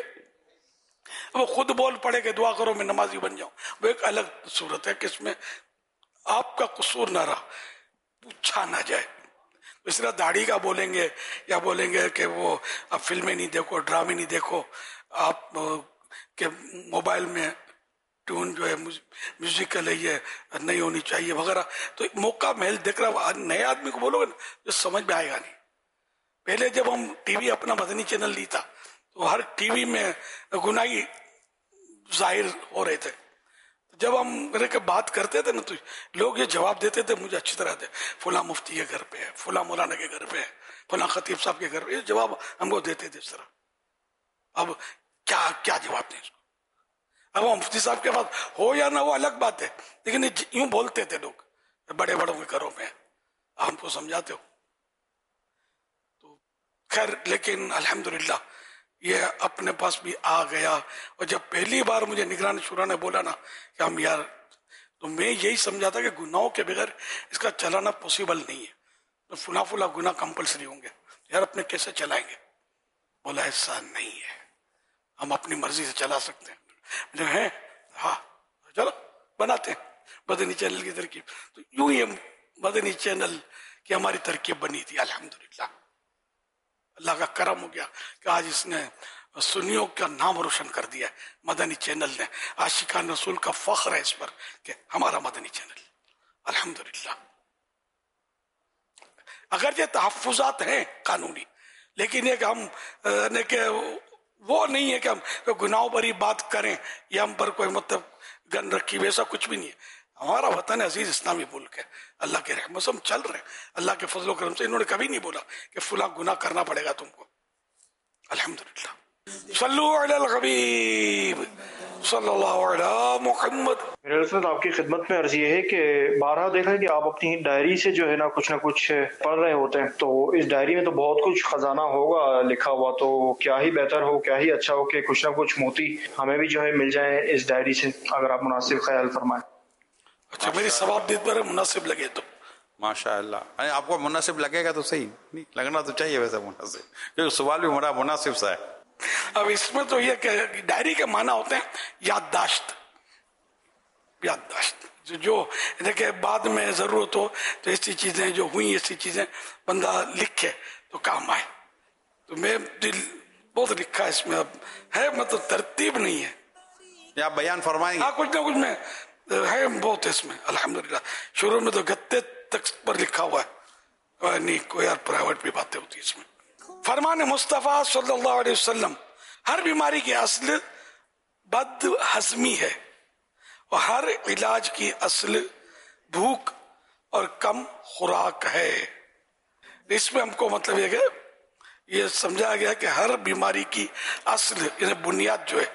وہ خود بول پڑے کہ دعا کرو میں نمازی بن جاؤں، وہ ایک الگ صورت ہے کہ اس میں آپ کا قصور نہ رہا، پوچھا نہ جائے. اس طرح داڑھی کا بولیں گے یا بولیں گے کہ وہ آپ فلمیں نہیں دیکھو، ڈرامے نہیں دیکھو، آپ کہ موبائل میں ٹون جو ہے میوزیکل ہے یہ نہیں ہونی چاہیے وغیرہ. تو موقع محل دیکھ رہا. نئے آدمی کو بولو گے نا جو سمجھ میں آئے گا نہیں. پہلے جب ہم ٹی وی اپنا مدنی چینل لی تھا تو ہر ٹی وی میں گناہی ظاہر ہو رہے تھے. جب ہم میرے کے بات کرتے تھے نا تو لوگ یہ جواب دیتے تھے مجھے اچھی طرح دے، فلاں مفتی کے گھر پہ ہے، فلاں مولانا کے گھر پہ ہے، فلاں خطیب صاحب کے گھر پہ، یہ جواب ہم کو دیتے تھے اس طرح. اب کیا کیا جواب دیں اس کو؟ اب وہ مفتی صاحب کے پاس ہو یا نہ ہو الگ بات ہے، لیکن یوں بولتے تھے لوگ بڑے بڑوں کے گھروں میں، ہم کو سمجھاتے ہو تو خیر. لیکن الحمدللہ یہ اپنے پاس بھی آ گیا. اور جب پہلی بار مجھے نگران شورا نے بولا نا کہ ہم یار، تو میں یہی سمجھا تھا کہ گناہوں کے بغیر اس کا چلانا پوسیبل نہیں ہے، تو فلاں فلاں گناہ کمپلسری ہوں گے، یار اپنے کیسے چلائیں گے؟ بولا ایسا نہیں ہے، ہم اپنی مرضی سے چلا سکتے ہیں. جو ہے ہاں چلو بناتے ہیں مدنی چینل کی ترکیب. تو یوں ہی مدنی چینل کی ہماری ترکیب بنی تھی. الحمدللہ اللہ کا کرم ہو گیا کہ آج اس نے سنیوں کا نام روشن کر دیا ہے. مدنی چینل نے، عاشقان رسول کا فخر ہے اس پر کہ ہمارا مدنی چینل. الحمدللہ اگر یہ تحفظات ہیں قانونی، لیکن یہ کہ ہم نے کہ وہ نہیں ہے کہ ہم گناہوں بری بات کریں یا ہم پر کوئی مطلب گن رکھی ہوئی، ایسا کچھ بھی نہیں ہے. ہمارا وطن عزیز اسلامی ملک ہے، اللہ کے رحمت سے ہم چل رہے ہیں، اللہ کے فضل و کرم سے. انہوں نے کبھی نہیں بولا کہ فلاں گناہ کرنا پڑے گا تم کو. الحمدللہ. صلو علی الحبیب صلی اللہ علی محمد. میرے رسول آپ کی خدمت میں عرض یہ ہے کہ بارہا دیکھا ہے کہ آپ اپنی ڈائری سے جو ہے نا کچھ نہ کچھ پڑھ رہے ہوتے ہیں، تو اس ڈائری میں تو بہت کچھ خزانہ ہوگا لکھا ہوا، تو کیا ہی بہتر ہو، کیا ہی اچھا ہو کہ کچھ نہ کچھ موتی ہمیں بھی جو ہے مل جائیں اس ڈائری سے، اگر آپ مناسب خیال فرمائیں. اچھا میری ثواب دید پر مناسب لگے تو ماشاء اللہ. آپ کو مناسب لگے گا تو صحیح، نہیں لگنا تو چاہیے ویسا مناسب، کیونکہ سوال بھی بڑا مناسب سا ہے. اب اس میں تو یہ کہ ڈائری کے معنی ہوتے ہیں یادداشت. یادداشت جو دیکھیں بعد میں ضرورت ہو تو ایسی چیزیں جو ہوئی، ایسی چیزیں بندہ لکھے تو کام آئے. تو میں دل بہت لکھا اس میں، اب ہے مطلب ترتیب نہیں ہے. آپ بیان فرمائیں گے؟ ہاں کچھ نہ کچھ میں ہے بہت اس میں الحمدللہ. شروع میں تو گتے تک پر لکھا ہوا ہے، نہیں کوئی یار پرائیویٹ بھی باتیں ہوتی اس میں. فرمان مصطفیٰ صلی اللہ علیہ وسلم، ہر بیماری کی اصل بد ہضمی ہے اور ہر علاج کی اصل بھوک اور کم خوراک ہے. اس میں ہم کو مطلب یہ کہ یہ سمجھا گیا کہ ہر بیماری کی اصل یعنی بنیاد جو ہے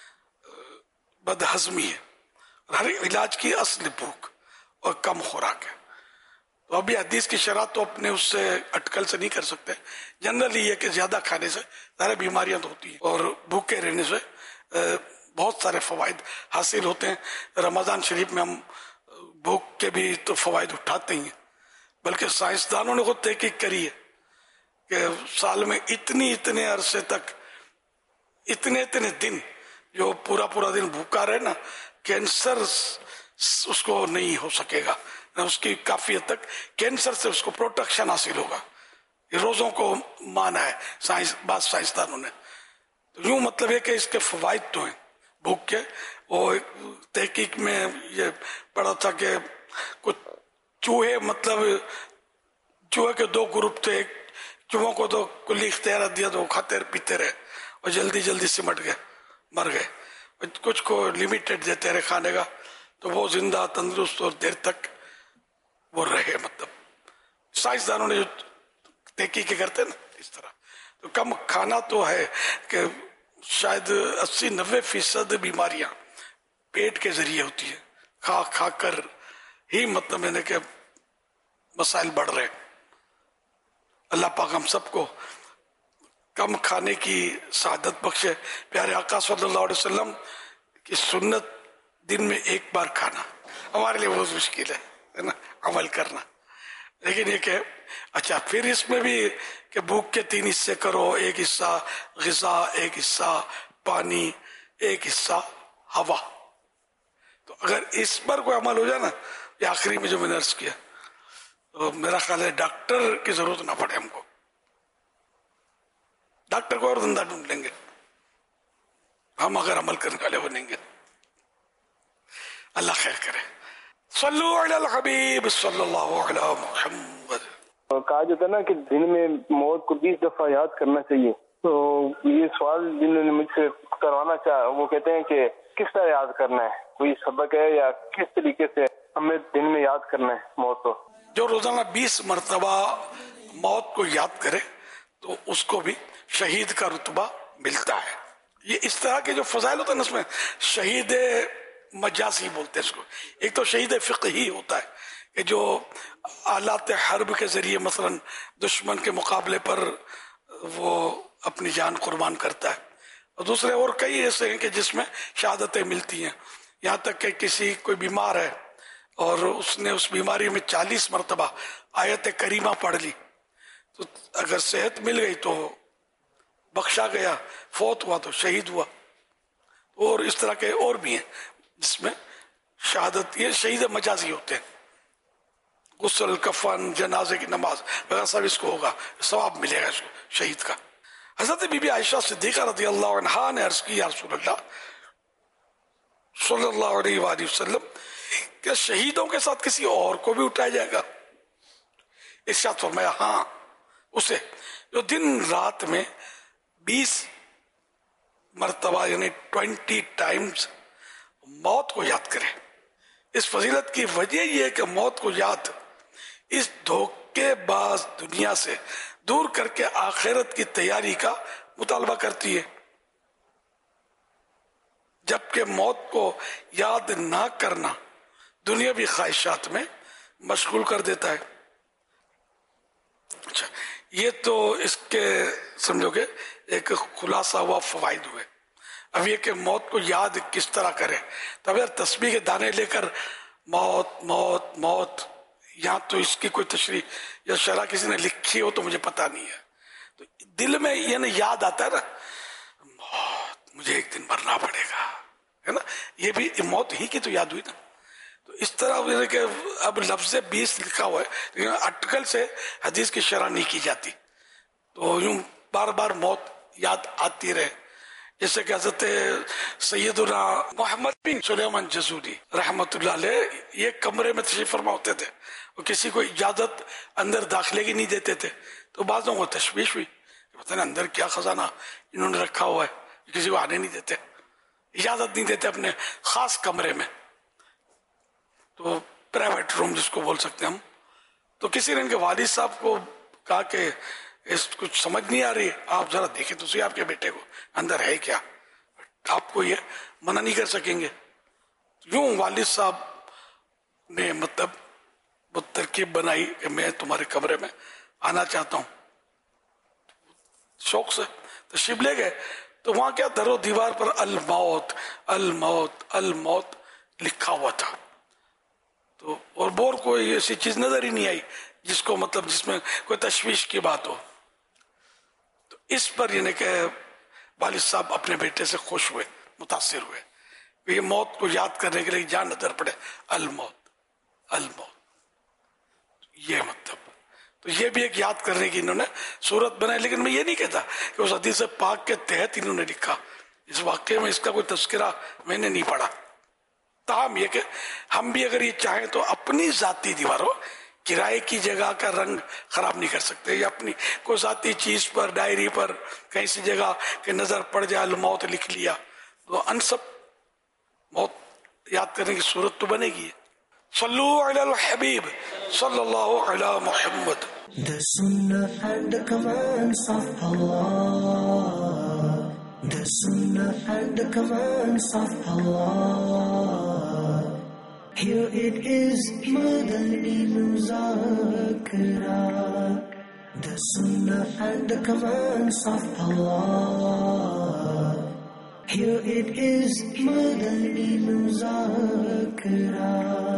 بد ہضمی ہے، ہر علاج کی اصل بھوک اور کم خوراک ہے. تو ابھی حدیث کی شرح تو اپنے اس سے اٹکل سے نہیں کر سکتے. جنرلی یہ کہ زیادہ کھانے سے سارے بیماریاں تو ہوتی ہیں اور بھوکے رہنے سے بہت سارے فوائد حاصل ہوتے ہیں. رمضان شریف میں ہم بھوک کے بھی تو فوائد اٹھاتے ہیں، بلکہ سائنسدانوں نے خود تحقیق کری ہے کہ سال میں اتنی اتنے عرصے تک اتنے اتنے دن جو پورا پورا دن بھوکا رہے نا، کینسر اس کو نہیں ہو سکے گا، اس کی کافی حد تک کینسر سے اس کو پروٹیکشن حاصل ہوگا. یہ روزوں کو مانا ہے سائنس بعض سائنسدانوں نے. تو یوں مطلب ہے کہ اس کے فوائد تو ہیں بھوک کے. اور تحقیق میں یہ پڑھا تھا کہ کچھ چوہے مطلب چوہے کے دو گروپ تھے، ایک چوہوں کو تو کلی اختیارات دیا تو وہ کھاتے پیتے رہے اور جلدی جلدی سمٹ گئے، مر گئے. کچھ کو لمیٹڈ دیتے رہے کھانے کا تو وہ زندہ تندرست اور دیر تک وہ رہے. مطلب سائنسدانوں نے جو تحقیق کرتے نا اس طرح. تو کم کھانا تو ہے کہ شاید اسی نوے فیصد بیماریاں پیٹ کے ذریعے ہوتی ہیں، کھا کھا کر ہی مطلب میں نے کہ مسائل بڑھ رہے. اللہ پاک ہم سب کو کم کھانے کی سعادت بخشے. پیارے آقا صلی اللہ علیہ وسلم کی سنت دن میں ایک بار کھانا ہمارے لیے بہت مشکل ہے نا عمل کرنا. لیکن یہ کہ اچھا پھر اس میں بھی کہ بھوک کے تین حصے کرو، ایک حصہ غذا، ایک حصہ پانی، ایک حصہ ہوا. تو اگر اس پر کوئی عمل ہو جائے نا، یہ آخری میں جو میں نے عرض کیا، تو میرا خیال ہے ڈاکٹر کی ضرورت نہ پڑے ہم کو. ڈاکٹر کو اور دندہ ڈھونڈ لیں گے ہم اگر عمل کرنے والے بنیں گے. اللہ خیر کرے. صلو علی الحبیب صلی اللہ علی محمد. کہا جاتا ہے نا کہ دن میں موت کو بیس دفعہ یاد کرنا چاہیے، تو یہ سوال جنہوں نے مجھ سے کروانا چاہا وہ کہتے ہیں کہ کس طرح یاد کرنا ہے، کوئی سبق ہے یا کس طریقے سے ہمیں دن میں یاد کرنا ہے موت کو؟ جو روزانہ بیس مرتبہ موت کو یاد کرے تو اس کو بھی شہید کا رتبہ ملتا ہے. یہ اس طرح کے جو فضائل ہوتے ہیں اس میں شہید مجازی بولتے ہیں اس کو. ایک تو شہید فقہی ہوتا ہے کہ جو آلات حرب کے ذریعے مثلا دشمن کے مقابلے پر وہ اپنی جان قربان کرتا ہے، اور دوسرے اور کئی ایسے ہیں کہ جس میں شہادتیں ملتی ہیں. یہاں تک کہ کسی کوئی بیمار ہے اور اس نے اس بیماری میں چالیس مرتبہ آیت کریمہ پڑھ لی تو اگر صحت مل گئی تو بخشا گیا، فوت ہوا تو شہید ہوا. اور اس طرح کے اور بھی ہیں جس میں شہادت، یہ شہید مجازی ہوتے ہیں. غسل، کفن، جنازے کی نماز وغیرہ سب اس کو ہوگا، ثواب ملے گا اس کو شہید کا. حضرت بی بی عائشہ صدیقہ رضی اللہ عنہا نے عرض کی یا رسول اللہ صلی اللہ علیہ وآلہ وسلم کہ شہیدوں کے ساتھ کسی اور کو بھی اٹھایا جائے گا؟ ارشاد فرمایا ہاں، اسے جو دن رات میں بیس مرتبہ یعنی ٹوینٹی ٹائمز موت کو یاد کرے. اس فضیلت کی وجہ یہ ہے کہ موت کو یاد اس دھوکے باز دنیا سے دور کر کے آخرت کی تیاری کا مطالبہ کرتی ہے، جبکہ موت کو یاد نہ کرنا دنیاوی خواہشات میں مشغول کر دیتا ہے. اچھا، یہ تو اس کے سمجھو کہ ایک خلاصہ ہوا فوائد ہوئے. اب یہ کہ موت کو یاد کس طرح کرے، تو اگر تسبیح کے دانے لے کر موت موت موت، یہاں تو اس کی کوئی تشریح یا شرح کسی نے لکھی ہو تو مجھے پتا نہیں ہے. تو دل میں یہ نا یاد آتا ہے نا، موت مجھے ایک دن مرنا پڑے گا، ہے نا، یہ بھی موت ہی کی تو یاد ہوئی نا. تو اس طرح کہ اب لفظ بیس لکھا ہوا ہے لیکن اٹکل سے حدیث کی شرح نہیں کی جاتی، تو یوں بار بار موت یاد آتی رہے. جیسے کہ حضرت سیدنا محمد بن سلیمان جزوری رحمت اللہ علیہ یہ کمرے میں تشریف فرما ہوتے تھے اور کسی کو اجازت اندر داخلے کی نہیں دیتے تھے. تو بعضوں کو تشویش ہوئی، پتہ نہیں اندر کیا خزانہ انہوں نے رکھا ہوا ہے، کسی کو آنے نہیں دیتے، اجازت نہیں دیتے اپنے خاص کمرے میں، تو پرائیویٹ روم جس کو بول سکتے ہیں ہم. تو کسی نے ان کے والد صاحب کو کہا کہ اس کچھ سمجھ نہیں آ رہی، آپ ذرا دیکھیں تو صحیح آپ کے بیٹے کو اندر ہے کیا. آپ کو یہ منع نہیں کر سکیں گے. یوں والد صاحب نے مطلب وہ ترکیب بنائی کہ میں تمہارے کمرے میں آنا چاہتا ہوں. شوق سے تشریف لے گئے تو وہاں کیا در و دیوار پر الموت الموت الموت لکھا ہوا تھا. تو اور بور کوئی ایسی چیز نظر ہی نہیں آئی جس کو مطلب جس میں کوئی تشویش کی بات ہو. تو اس پر یعنی کہ والد صاحب اپنے بیٹے سے خوش ہوئے، متاثر ہوئے کہ یہ موت کو یاد کرنے کے لیے جان نظر پڑے، الموت الموت. یہ مطلب تو یہ بھی ایک یاد کرنے کی انہوں نے صورت بنائی. لیکن میں یہ نہیں کہتا کہ اس حدیث پاک کے تحت انہوں نے لکھا، اس واقعے میں اس کا کوئی تذکرہ میں نے نہیں پڑھا. تاہم یہ کہ ہم بھی اگر یہ چاہیں تو اپنی ذاتی دیواروں کرائے کی جگہ کا رنگ خراب نہیں کر سکتے، یا اپنی کوئی ذاتی چیز پر، ڈائری پر کہیں سی جگہ کہ نظر پڑ جائے الموت لکھ لیا، تو ان سب موت یاد کرنے کی صورت تو بنے گی. صلو علی الحبیب صلی اللہ علی محمد. The Sunnah and the commands of Allah, the Sunnah and the commands of Allah. Here it is, Madani Muzakara, the Sunnah and the commands of Allah. Here it is, Madani Muzakara.